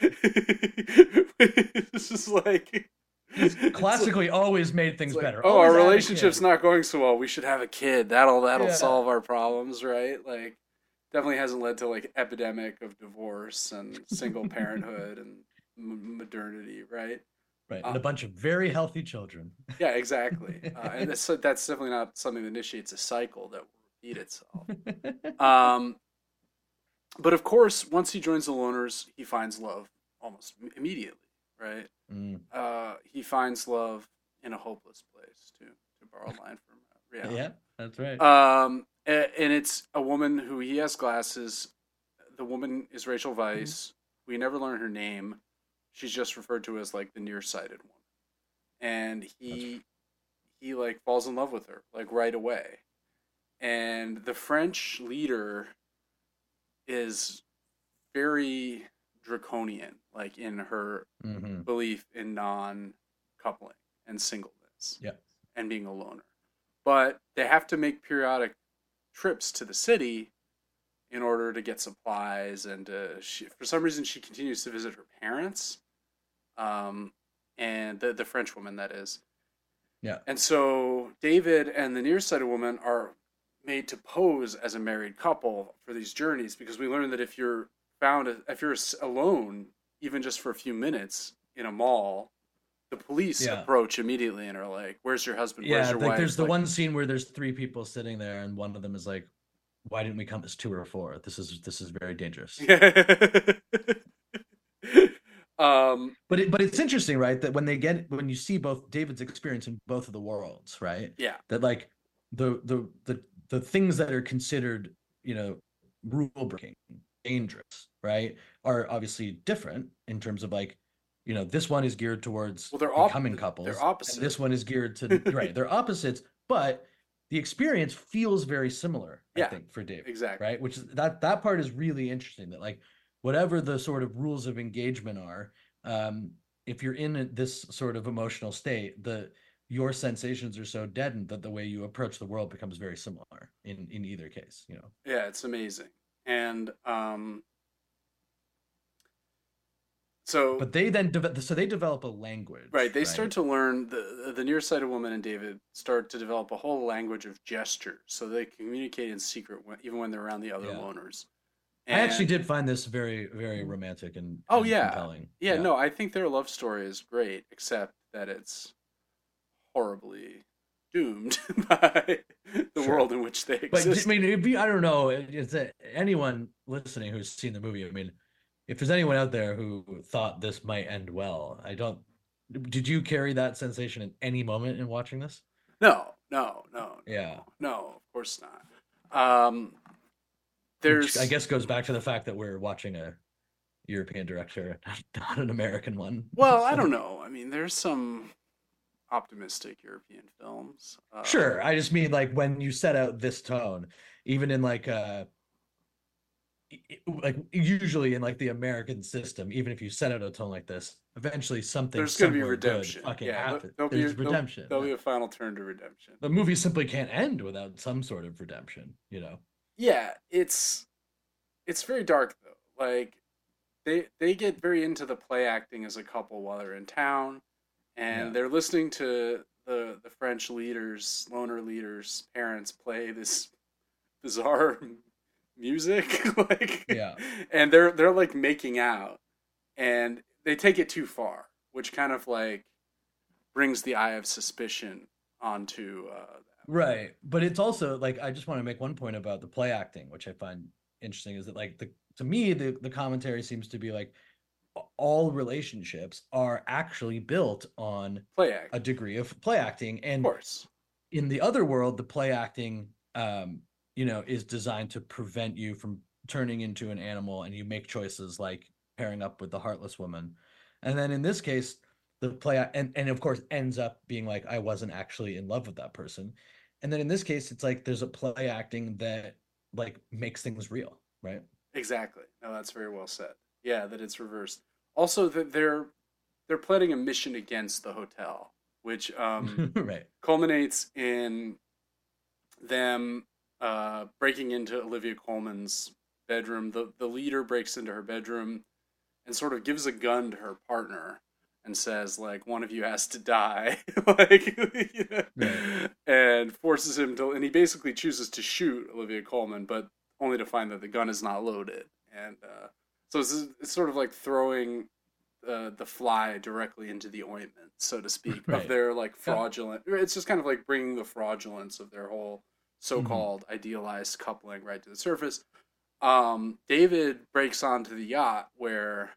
This is like He's it's like, classically always made it's things like, better. oh, our Always add a relationship's kid. not going so well. We should have a kid. That'll Yeah. solve our problems, right? Like, definitely hasn't led to like epidemic of divorce and single parenthood and modernity, right? Right. Uh, And a bunch of very healthy children. yeah, exactly. And that's definitely not something that initiates a cycle that will repeat itself. Um, but of course, once he joins the Loners, he finds love almost immediately, right? Mm. He finds love in a hopeless place, to borrow a line from Rihanna. Yeah, that's right. And it's a woman who he has glasses. The woman is Rachel Weisz. We never learn her name. She's just referred to as like the nearsighted one. And he like falls in love with her like right away. And the French leader is very draconian, like in her Mm-hmm. belief in non-coupling and singleness Yeah. and being a loner. But they have to make periodic trips to the city in order to get supplies, and for some reason she continues to visit her parents, and the French woman that is. Yeah. And so David and the nearsighted woman are made to pose as a married couple for these journeys because we learn that if you're alone, even just for a few minutes in a mall, the police Yeah. approach immediately and are like, "Where's your husband? Where's Yeah. your Like wife?" there's the one scene where there's three people sitting there and one of them is like, why didn't we come as two or four? This is very dangerous. But it's interesting, right? That when you see both David's experience in both of the worlds, right? Yeah. That like the things that are considered, rule breaking, dangerous, right, are obviously different in terms of like, this one is geared towards Well, becoming couples, they're and opposite. this one is geared to right. They're opposites, but the experience feels very similar, I Yeah, think, for David. exactly. Right? Which is that part is really interesting. That like whatever the sort of rules of engagement are, if you're in this sort of emotional state, your sensations are so deadened that the way you approach the world becomes very similar in either case. Yeah, it's amazing. And so But they then they develop a language, right, they right? start to learn the nearsighted woman and David start to develop a whole language of gestures, so they communicate in secret even when they're around the other Yeah. loners. I actually And did find this very, very romantic and oh yeah, compelling. yeah, no, I think their love story is great, except that it's horribly doomed by the Sure. world in which they But exist. I mean, I don't know. Is that anyone listening who's seen the movie? I mean, if there's anyone out there who thought this might end well, I don't. Did you carry that sensation in any moment in watching this? No, Yeah. no, of course not. Which There's I guess goes back to the fact that we're watching a European director, not an American one. Well, I So, don't know. I mean, there's some optimistic European films. Sure, I just mean like when you set out this tone, even in like usually in like the American system, even if you set out a tone like this, eventually something There's going to be somewhere good redemption. fucking Yeah, happens. there'll be There's redemption. there'll Yeah. be a final turn to redemption. The movie simply can't end without some sort of redemption, you know? Yeah, it's very dark though. Like they get very into the play acting as a couple while they're in town, Yeah. and they're listening to the French leaders, loner leaders' parents play this bizarre music, like, Yeah. and they're like making out, and they take it too far, which kind of like brings the eye of suspicion onto Right. But it's also like I just want to make one point about the play acting, which I find interesting, is that like the to me the commentary seems to be like all relationships are actually built on play acting. a degree of play acting. Of And course, in the other world, the play acting is designed to prevent you from turning into an animal, and you make choices like pairing up with the heartless woman. And then in this case, the play and of course ends up being like I wasn't actually in love with that person. And then in this case, it's like there's a play acting that like makes things real, right? exactly. No, that's very well said. Yeah, that it's reversed. Also, that they're planning a mission against the hotel, which Right. culminates in them breaking into Olivia Colman's bedroom. The leader breaks into her bedroom and sort of gives a gun to her partner and says like one of you has to die, like, Right. and forces him to, and he basically chooses to shoot Olivia Colman, but only to find that the gun is not loaded. And so it's sort of like throwing the fly directly into the ointment, so to speak, of Right. their like Yeah. fraudulent. It's just kind of like bringing the fraudulence of their whole Mhm. so-called idealized coupling right to the surface. David breaks onto the yacht where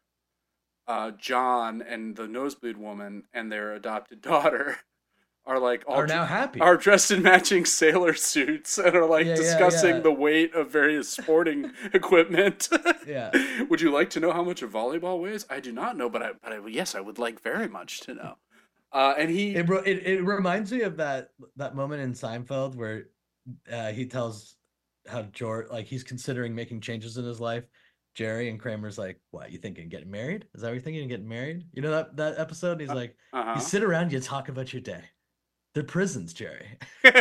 John and the nosebleed woman and their adopted daughter are like Are now happy. are dressed in matching sailor suits and are like Yeah, discussing the weight of various sporting equipment. Yeah. Would you like to know how much a volleyball weighs? I do not know, but yes, I would like very much to know. And he It reminds me of that moment in Seinfeld where he tells how George like he's considering making changes in his life. Jerry and Kramer's like, "What, you thinking of getting married? Is that what you're thinking of getting married?" You know that episode? And he's like, "You uh-huh. sit around, you talk about your day. They're prisons, Jerry."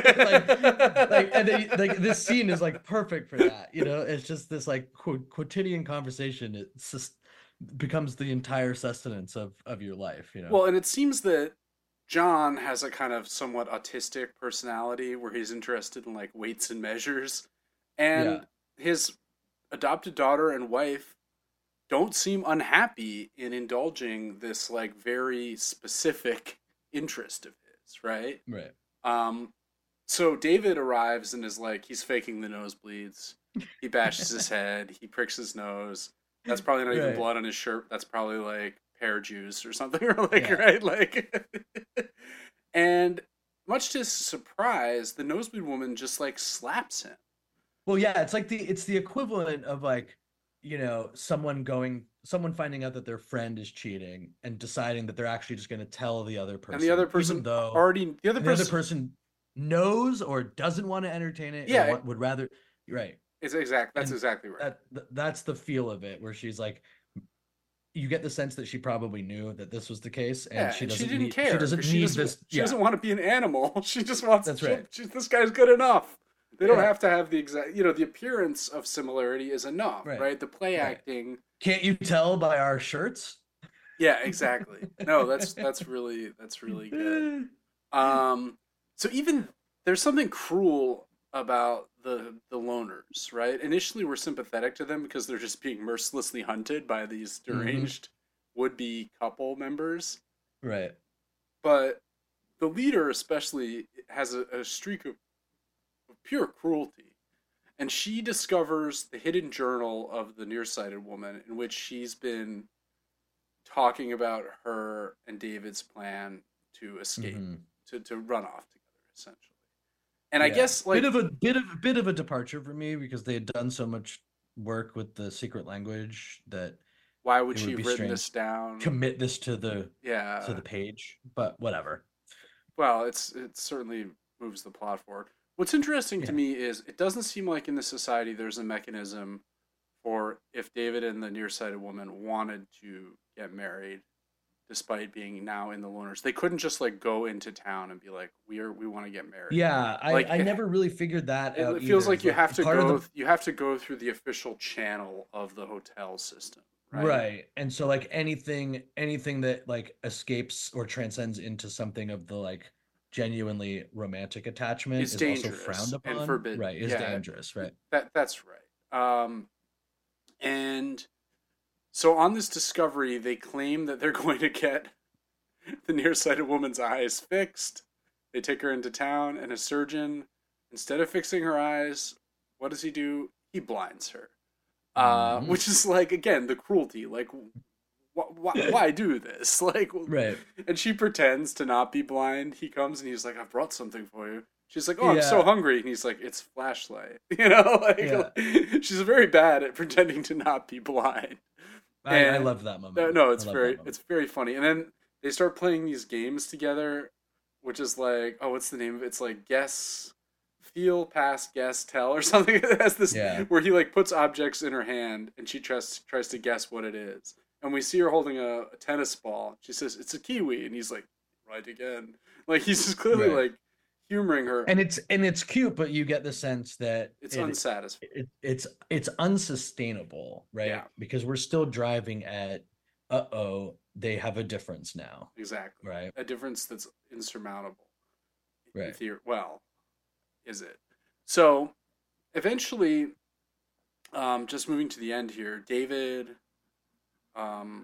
And like this scene is like perfect for that. You know, it's just this like quotidian conversation. It's just becomes the entire sustenance of your life. You know. Well, and it seems that John has a kind of somewhat autistic personality where he's interested in like weights and measures, Yeah. and his adopted daughter and wife don't seem unhappy in indulging this like very specific interest of his, right? Right. Um, so David arrives and is like, he's faking the nosebleeds. He bashes his head. He pricks his nose. That's probably not even Right. blood on his shirt. That's probably like pear juice or something, or like, Yeah. right? Like, and much to his surprise, the nosebleed woman just like slaps him. Well, yeah, it's the equivalent of like, someone finding out that their friend is cheating and deciding that they're actually just going to tell the other And the other person, even person though already, the other the other person, person knows or doesn't want to entertain it or yeah, would rather, right. it's exact. That's And exactly right. that's the feel of it, where she's like, you get the sense that she probably knew that this was the case, and Yeah, she and she doesn't didn't need she care doesn't because need this. she Yeah, doesn't want to be an animal. She just wants. that's right. This guy's good enough. They don't Yeah, have to have the exact. The appearance of similarity is enough, right, right? The play right. acting. Can't you tell by our shirts? Yeah, exactly. No, that's really good. Um, so even there's something cruel about the loners, right? Initially, we're sympathetic to them because they're just being mercilessly hunted by these Hmm. deranged would-be couple members. Right. But the leader, especially, has a streak of pure cruelty, and she discovers the hidden journal of the nearsighted woman, in which she's been talking about her and David's plan to escape, Hmm. to run off together, essentially. And I Yeah, guess like bit of a departure for me because they had done so much work with the secret language that why would it she would have be written strange this down? commit this to Yeah. the page, but whatever. Well, it certainly moves the plot forward. What's interesting to Yeah. me is it doesn't seem like in the society there's a mechanism for if David and the nearsighted woman wanted to get married, despite being now in the loners, they couldn't just like go into town and be like, we want to get married. Yeah, Like I never really figured that out it feels either. like Is like part of the you have to go through the official channel of the hotel system, right? right. And so like anything that like escapes or transcends into something of the like genuinely romantic attachment It's is also frowned dangerous and upon. forbidden. Right, is Yeah, dangerous, right? that's right. And so on this discovery, they claim that they're going to get the nearsighted woman's eyes fixed. They take her into town, and a surgeon, instead of fixing her eyes, what does he do? He blinds her. Hmm. Which is like again the cruelty. Like, why do this? Like, Right. and she pretends to not be blind. He comes and he's like, "I've brought something for you." She's like, "Oh, I'm so Yeah. hungry," and he's like, "It's flashlight." You know, Yeah. like she's very bad at pretending to not be blind. I And love that moment. no, I love that moment. it's very funny. And then they start playing these games together, which is like, oh, what's the name of it? It's like guess, feel, pass, guess, tell, or something. It has this Yeah. where he like puts objects in her hand and she tries to guess what it is. And we see her holding a tennis ball. She says it's a kiwi, and he's like, right again. Like he's just clearly Right. like humoring her. And it's cute, but you get the sense that It's unsatisfying. it's unsustainable, right? Yeah, Because we're still driving at uh-oh, they have a difference now, exactly. right? A difference that's insurmountable in Right. theory. Well, is it? So eventually, just moving to the end here, David, um,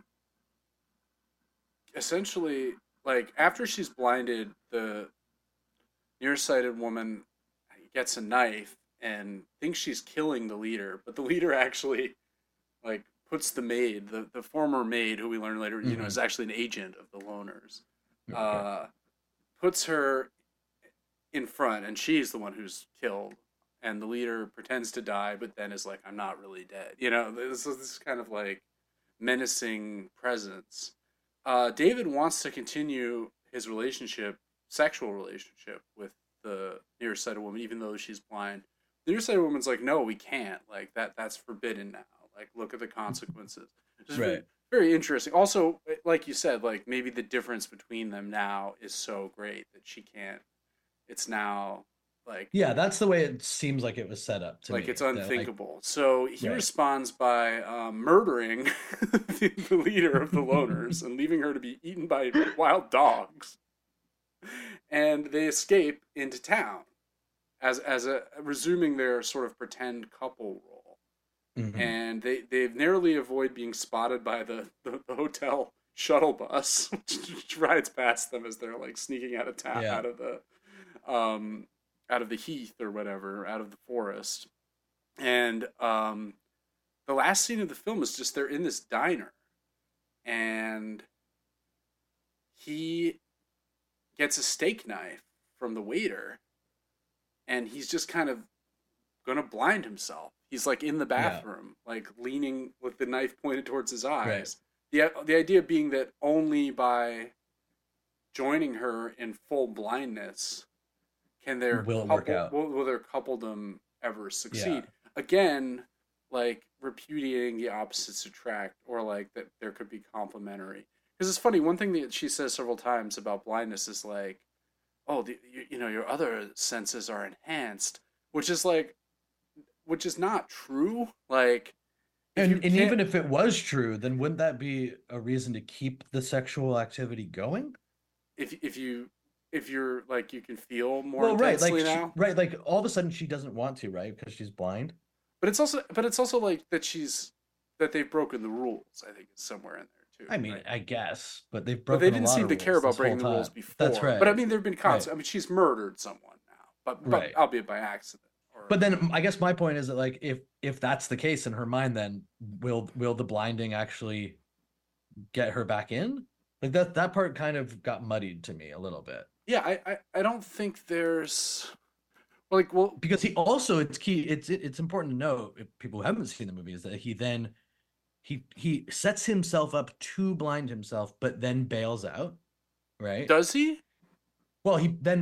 essentially, like after she's blinded, the nearsighted woman gets a knife and thinks she's killing the leader, but the leader actually like puts the former maid who we learn later, Hmm. is actually an agent of the loners, Okay. uh, puts her in front, and she's the one who's killed. And the leader pretends to die, but then is like, "I'm not really dead." This kind of like menacing presence. David wants to continue his sexual relationship with the nearsighted woman, even though she's blind. The nearsighted woman's like, "No, we can't. Like that's forbidden now. Like, look at the consequences." Just very, Right. very interesting. Also, like you said, like maybe the difference between them now is so great that she can't. It's now like Yeah, that's the way it seems like it was set up to it's me. That like unthinkable. So he right. responds by murdering the leader of the loners and leaving her to be eaten by wild dogs. And they escape into town as a resuming their sort of pretend couple role. Hmm. And they narrowly avoid being spotted by the hotel shuttle bus, which rides past them as they're like sneaking out of town, Yeah. um, out of the heath or whatever, out of the forest. And the last scene of the film is just they're in this diner, and he gets a steak knife from the waiter, and he's just kind of gonna blind himself. He's like in the Yeah. bathroom, like leaning with the knife pointed towards his Right. eyes. The idea being that only by joining her in full blindness can Will it work out? will their coupledom ever Yeah. succeed. Again, like repudiating the opposites attract, or like that there could be complementary. Because it's funny, one thing that she says several times about blindness is like, "Oh, your other senses are enhanced," which is like, which is not true. Like, if you And can't, even if it was true, then wouldn't that be a reason to keep the sexual activity going? if you're like you can feel more Well, right, intensely now. right, like all of a sudden she doesn't want to, right? Because she's blind. But it's also like that they've broken the rules. I think is somewhere in there too, I mean, right? I guess, but they've But they broken a didn't lot seem of to care rules about this whole breaking the rules time. That's before. But I right. mean, there've been Right. I mean, she's murdered someone now, but Right. albeit by accident. Or But then I guess my point is that like if that's the case in her mind, then will the blinding actually get her back in? Like that part kind of got muddied to me a little bit. yeah, I don't think there's like well Because he also it's key it's important to know if people who haven't seen the movie is that he then he sets himself up to blind himself but then bails out, right? does he? Well,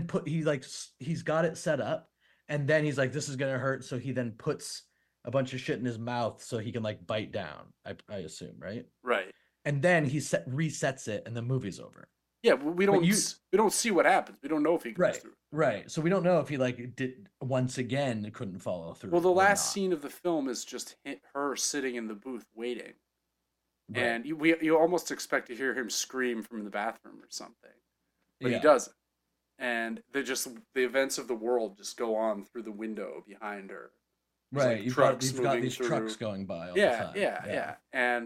he's got it set up, and then he's like, this is gonna hurt, so he then puts a bunch of shit in his mouth so he can like bite down. I assume, right? Right. And then resets it, and the movie's over. Yeah, But we don't see what happens. We don't know if he goes right, through. right. So we don't know if he like did once again couldn't follow through. Well, the or last not. scene of the film is just her sitting in the booth waiting, Right. and you almost expect to hear him scream from the bathroom or something, but Yeah. he doesn't. And the events of the world just go on through the window behind her. There's, Right. like, You've got these through. trucks going by all the Yeah, time. yeah. And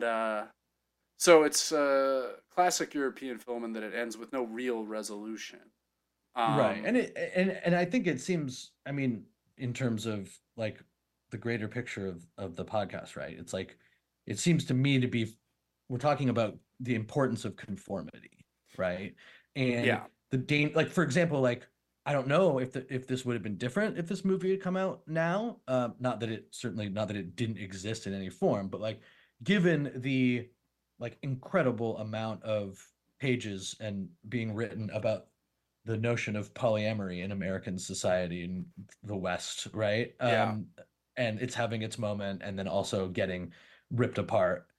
so it's a classic European film in that it ends with no real resolution. Right. And I think it seems, I mean, in terms of like the greater picture of the podcast, right? It's like it seems to me to be we're talking about the importance of conformity, right? And Yeah. like for example, like I don't know if this would have been different if this movie had come out now. Not that it didn't exist in any form, but like given the like incredible amount of pages and being written about the notion of polyamory in American society in the West, right? Yeah. And it's having its moment, and then also getting ripped apart.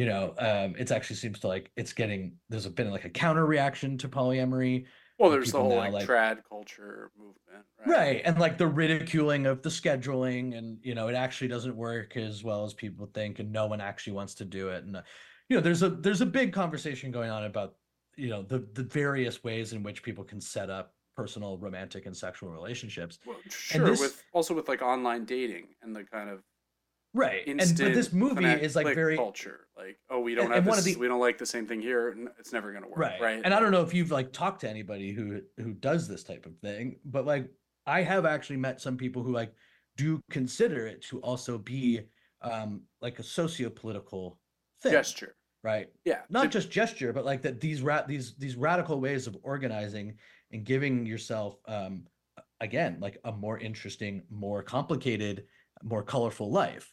It actually seems to like there's been like a counter reaction to polyamory. Well, Where there's the people whole now like trad culture movement, right, and like the ridiculing of the scheduling, and it actually doesn't work as well as people think, and no one actually wants to do it. And there's a big conversation going on about the various ways in which people can set up personal romantic and sexual relationships. Well, And sure, this with like online dating and the kind of right, but instant this movie is like very culture. Like, oh, we don't and have one this, of the we don't like the same thing here. It's never gonna work, right? And I don't know if you've like talked to anybody who does this type of thing, but like I have actually met some people who like do consider it to also be like a socio-political thing, Gesture, right? yeah, Not just gesture, but like that these radical ways of organizing and giving yourself again like a more interesting, more complicated, more colorful life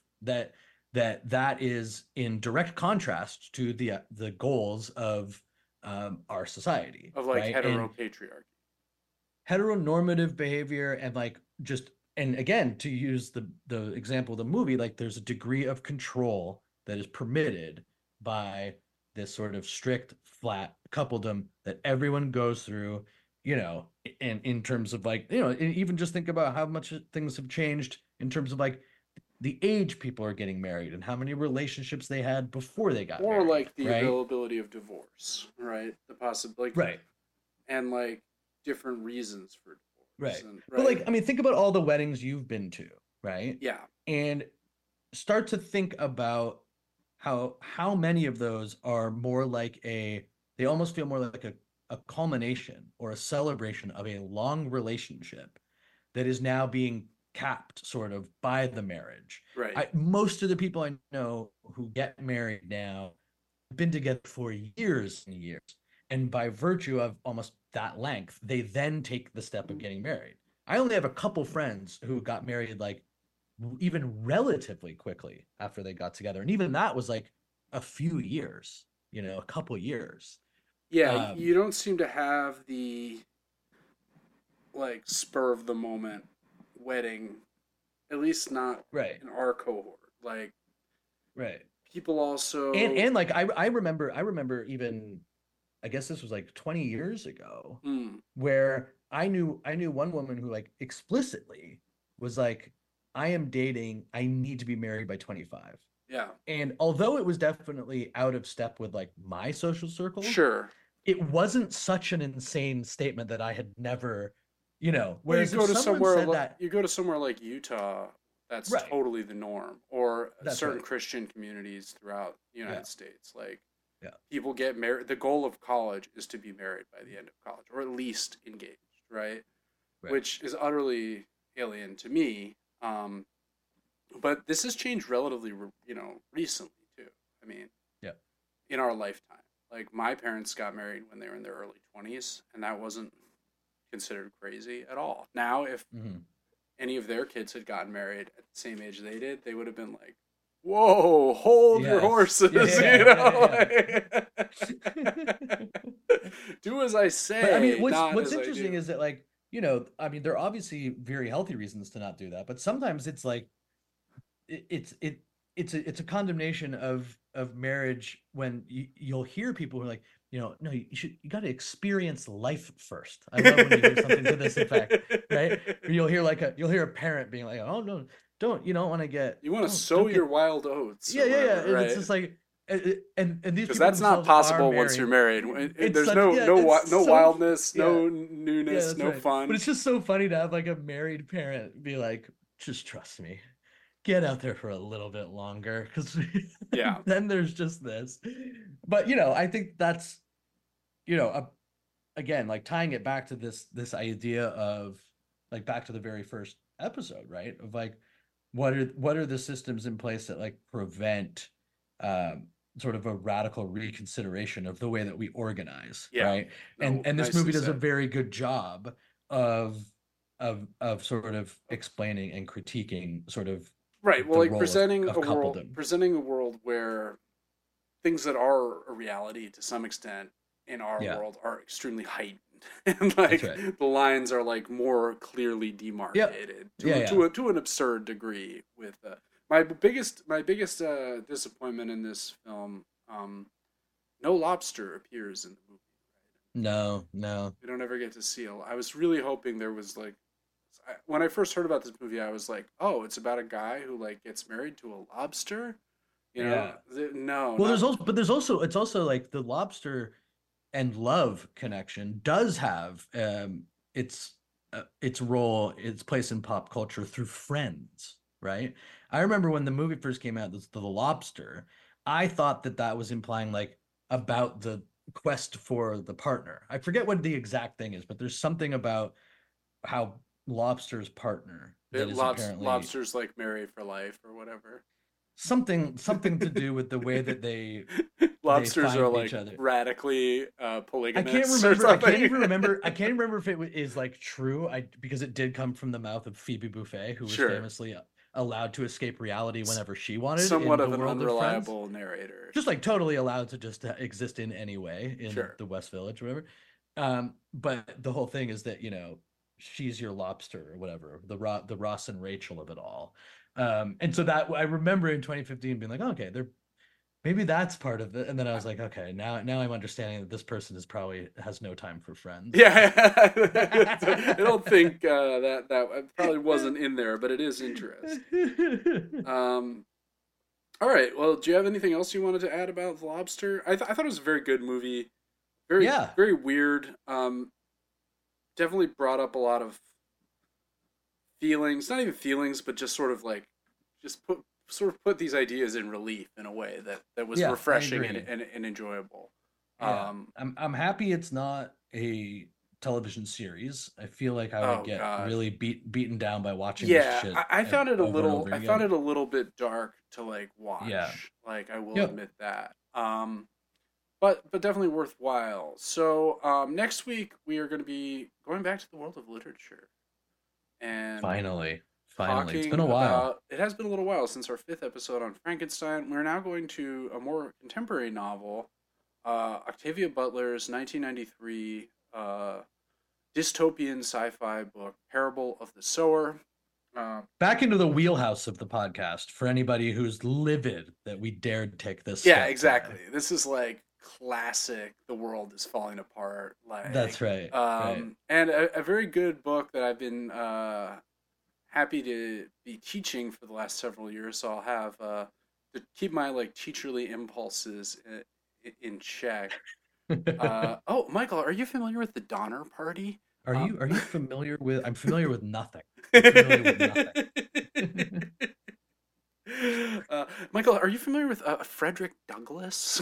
that is in direct contrast to the goals of our society, of like right? And heteropatriarchy. heteronormative behavior, and like just and again, to use the example of the movie, like there's a degree of control that is permitted by this sort of strict flat coupledom that everyone goes through, and in terms of like, even just think about how much things have changed in terms of like the age people are getting married and how many relationships they had before they got Or married, like the right? availability of divorce, right? The possibility, Right. And like different reasons for Right. divorce. And, But like, I mean, think about all the weddings you've been to, right? yeah, And start to think about how many of those are more like they almost feel more like a culmination or a celebration of a long relationship that is now being capped sort of by the marriage. right. Most of the people I know who get married now have been together for years and years. And by virtue of almost that length, they then take the step of getting married. I only have a couple friends who got married like even relatively quickly after they got together. And even that was like a few years, a couple years. Yeah, you don't seem to have the like spur of the moment wedding, at least not right in our cohort. Like, right. people also And like I remember even, I guess this was like 20 years ago, where I knew one woman who like explicitly was like, I need to be married by 25. Yeah. And although it was definitely out of step with like my social circle, Sure, it wasn't such an insane statement that I had never, well, whereas if someone said that, you go to somewhere like Utah, that's right. totally the norm, or That's certain right. Christian communities throughout the United Yeah. States. Like, Yeah. people get married. The goal of college is to be married by the end of college, or at least engaged, right? Which is utterly alien to me. But this has changed relatively, recently too. I mean, yeah, in our lifetime. Like, my parents got married when they were in their early 20s, and that wasn't considered crazy at all. Now, if any of their kids had gotten married at the same age they did, they would have been like, whoa, hold your horses, Do as I But I mean, say, what's not what's as I interesting do. is that, like, you know, I mean, there are obviously very healthy reasons to not do that, but sometimes it's like it, it's it it's a condemnation of marriage when you'll hear people who are like, you know, no, you got to experience life first. I love when you hear something to this effect, right? Or you'll hear a parent being like, oh no, you don't want to get You want to sow don't your get wild oats yeah or yeah yeah, whatever, and it's right? just like and these Because people that's not themselves are possible once you're married. married. It's There's such yeah, no it's so wildness, yeah. no Yeah, newness, that's no right. But fun. it's just so funny to have like a married parent be like, just trust me. Get out there for a little bit longer because Yeah, then there's just this. But you know, I think that's you know, again, like tying it back to this idea of like back to the very first episode, right? Of like what are the systems in place that like prevent sort of a radical reconsideration of the way that we organize, yeah. right? No, And this nicely movie does a said. very good job of of sort of explaining and critiquing sort of Right. Well, the like role of coupledom. presenting a world where things that are a reality to some extent in our Yeah, world are extremely heightened, and that's like right. the lines are like more clearly Yep. demarcated Yeah, yeah. to an absurd degree. With my biggest disappointment in this film, no lobster appears in the movie. No, no. We don't ever get to see it. I was really hoping there was like when I first heard about this movie, I was like, oh, it's about a guy who like gets married to a lobster. You know, Yeah. no, Well, not there's also it's also like the lobster and love connection does have its role, its place in pop culture through Friends, right? I remember when the movie first came out, the Lobster. I thought that that was implying like about the quest for the partner. I forget what the exact thing is, but there's something about how Lobster's partner that is apparently lobsters like marry for life or whatever. something to do with the way that they Lobsters are find each like other. radically I can't polygamous or remember. I can't something. even remember. I can't remember if it is like true. Because it did come from the mouth of Phoebe Buffay, who was Sure, famously allowed to escape reality whenever she wanted somewhat in the of an world of Friends. unreliable narrator. Just like totally allowed to just exist in any way in Sure. the West Village, or whatever. But the whole thing is that you know she's your lobster or whatever, the Ross and Rachel of it all. And so that I remember in 2015 being like, oh, okay, they're maybe that's part of it. And then I was like, okay, now I'm understanding that this person is probably has no time for friends. Yeah, I don't think that probably wasn't in there, but it is interesting. Um, all right. Well, do you have anything else you wanted to add about The Lobster? I thought it was a very good movie. Yeah. Very weird. Definitely brought up a lot of feelings, not even feelings, but just sort of like just put these ideas in relief in a way that was Yeah, I refreshing agree. and enjoyable. Yeah. Um, I'm happy it's not a television series. I feel like I would oh get God, really beaten down by watching this yeah, shit I found it a over and little. over I found again. it a little bit dark to like Yeah. watch. Like I will Yep. admit that. But definitely worthwhile. So next week we are going to be going back to the world of literature and Finally. Finally. It's been talking a while. about. It has been a little while since our fifth episode on Frankenstein. We're now going to a more contemporary novel, Octavia Butler's 1993 dystopian sci-fi book, Parable of the Sower. Back into the wheelhouse of the podcast for anybody who's livid that we dared take this Yeah, step exactly. today. This is like classic. The world is falling apart. That's Like, right. Right. and a very good book that I've been happy to be teaching for the last several years. So I'll have to keep my like teacherly impulses in check. Oh, Michael, are you familiar with the Donner Party? Are you familiar with I'm familiar with nothing. I'm familiar with nothing. Michael, are you familiar with Frederick Douglass?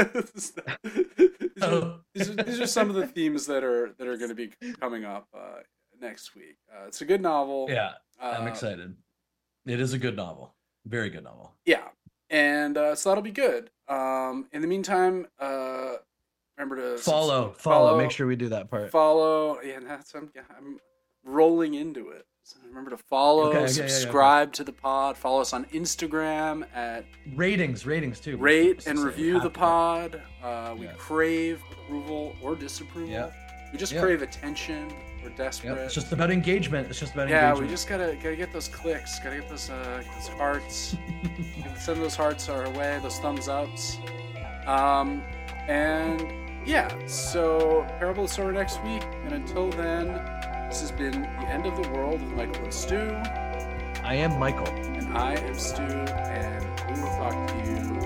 Oh. These are some of the themes that are going to be coming up next week. It's a good novel. Yeah, I'm Uh, excited. It is a good novel. Very good novel. yeah, and so that'll be good. In the meantime, remember to Follow. Make sure we do that part. follow. Yeah, I'm rolling into it. So remember to follow, Okay, subscribe to the pod, follow us on Instagram at Ratings too. rate and review the pod. We Yeah. crave approval or disapproval. Yeah. We just Yeah. crave attention. We're Yeah, desperate. it's just about engagement. It's just about Yeah, engagement. we just gotta get those clicks, gotta get those hearts. Send those hearts our way, those thumbs ups. And yeah, so Parable of Sorrow next week. And until then, this has been The End of the World with Michael and Stu. I am Michael. And I am Stu, and we will talk to you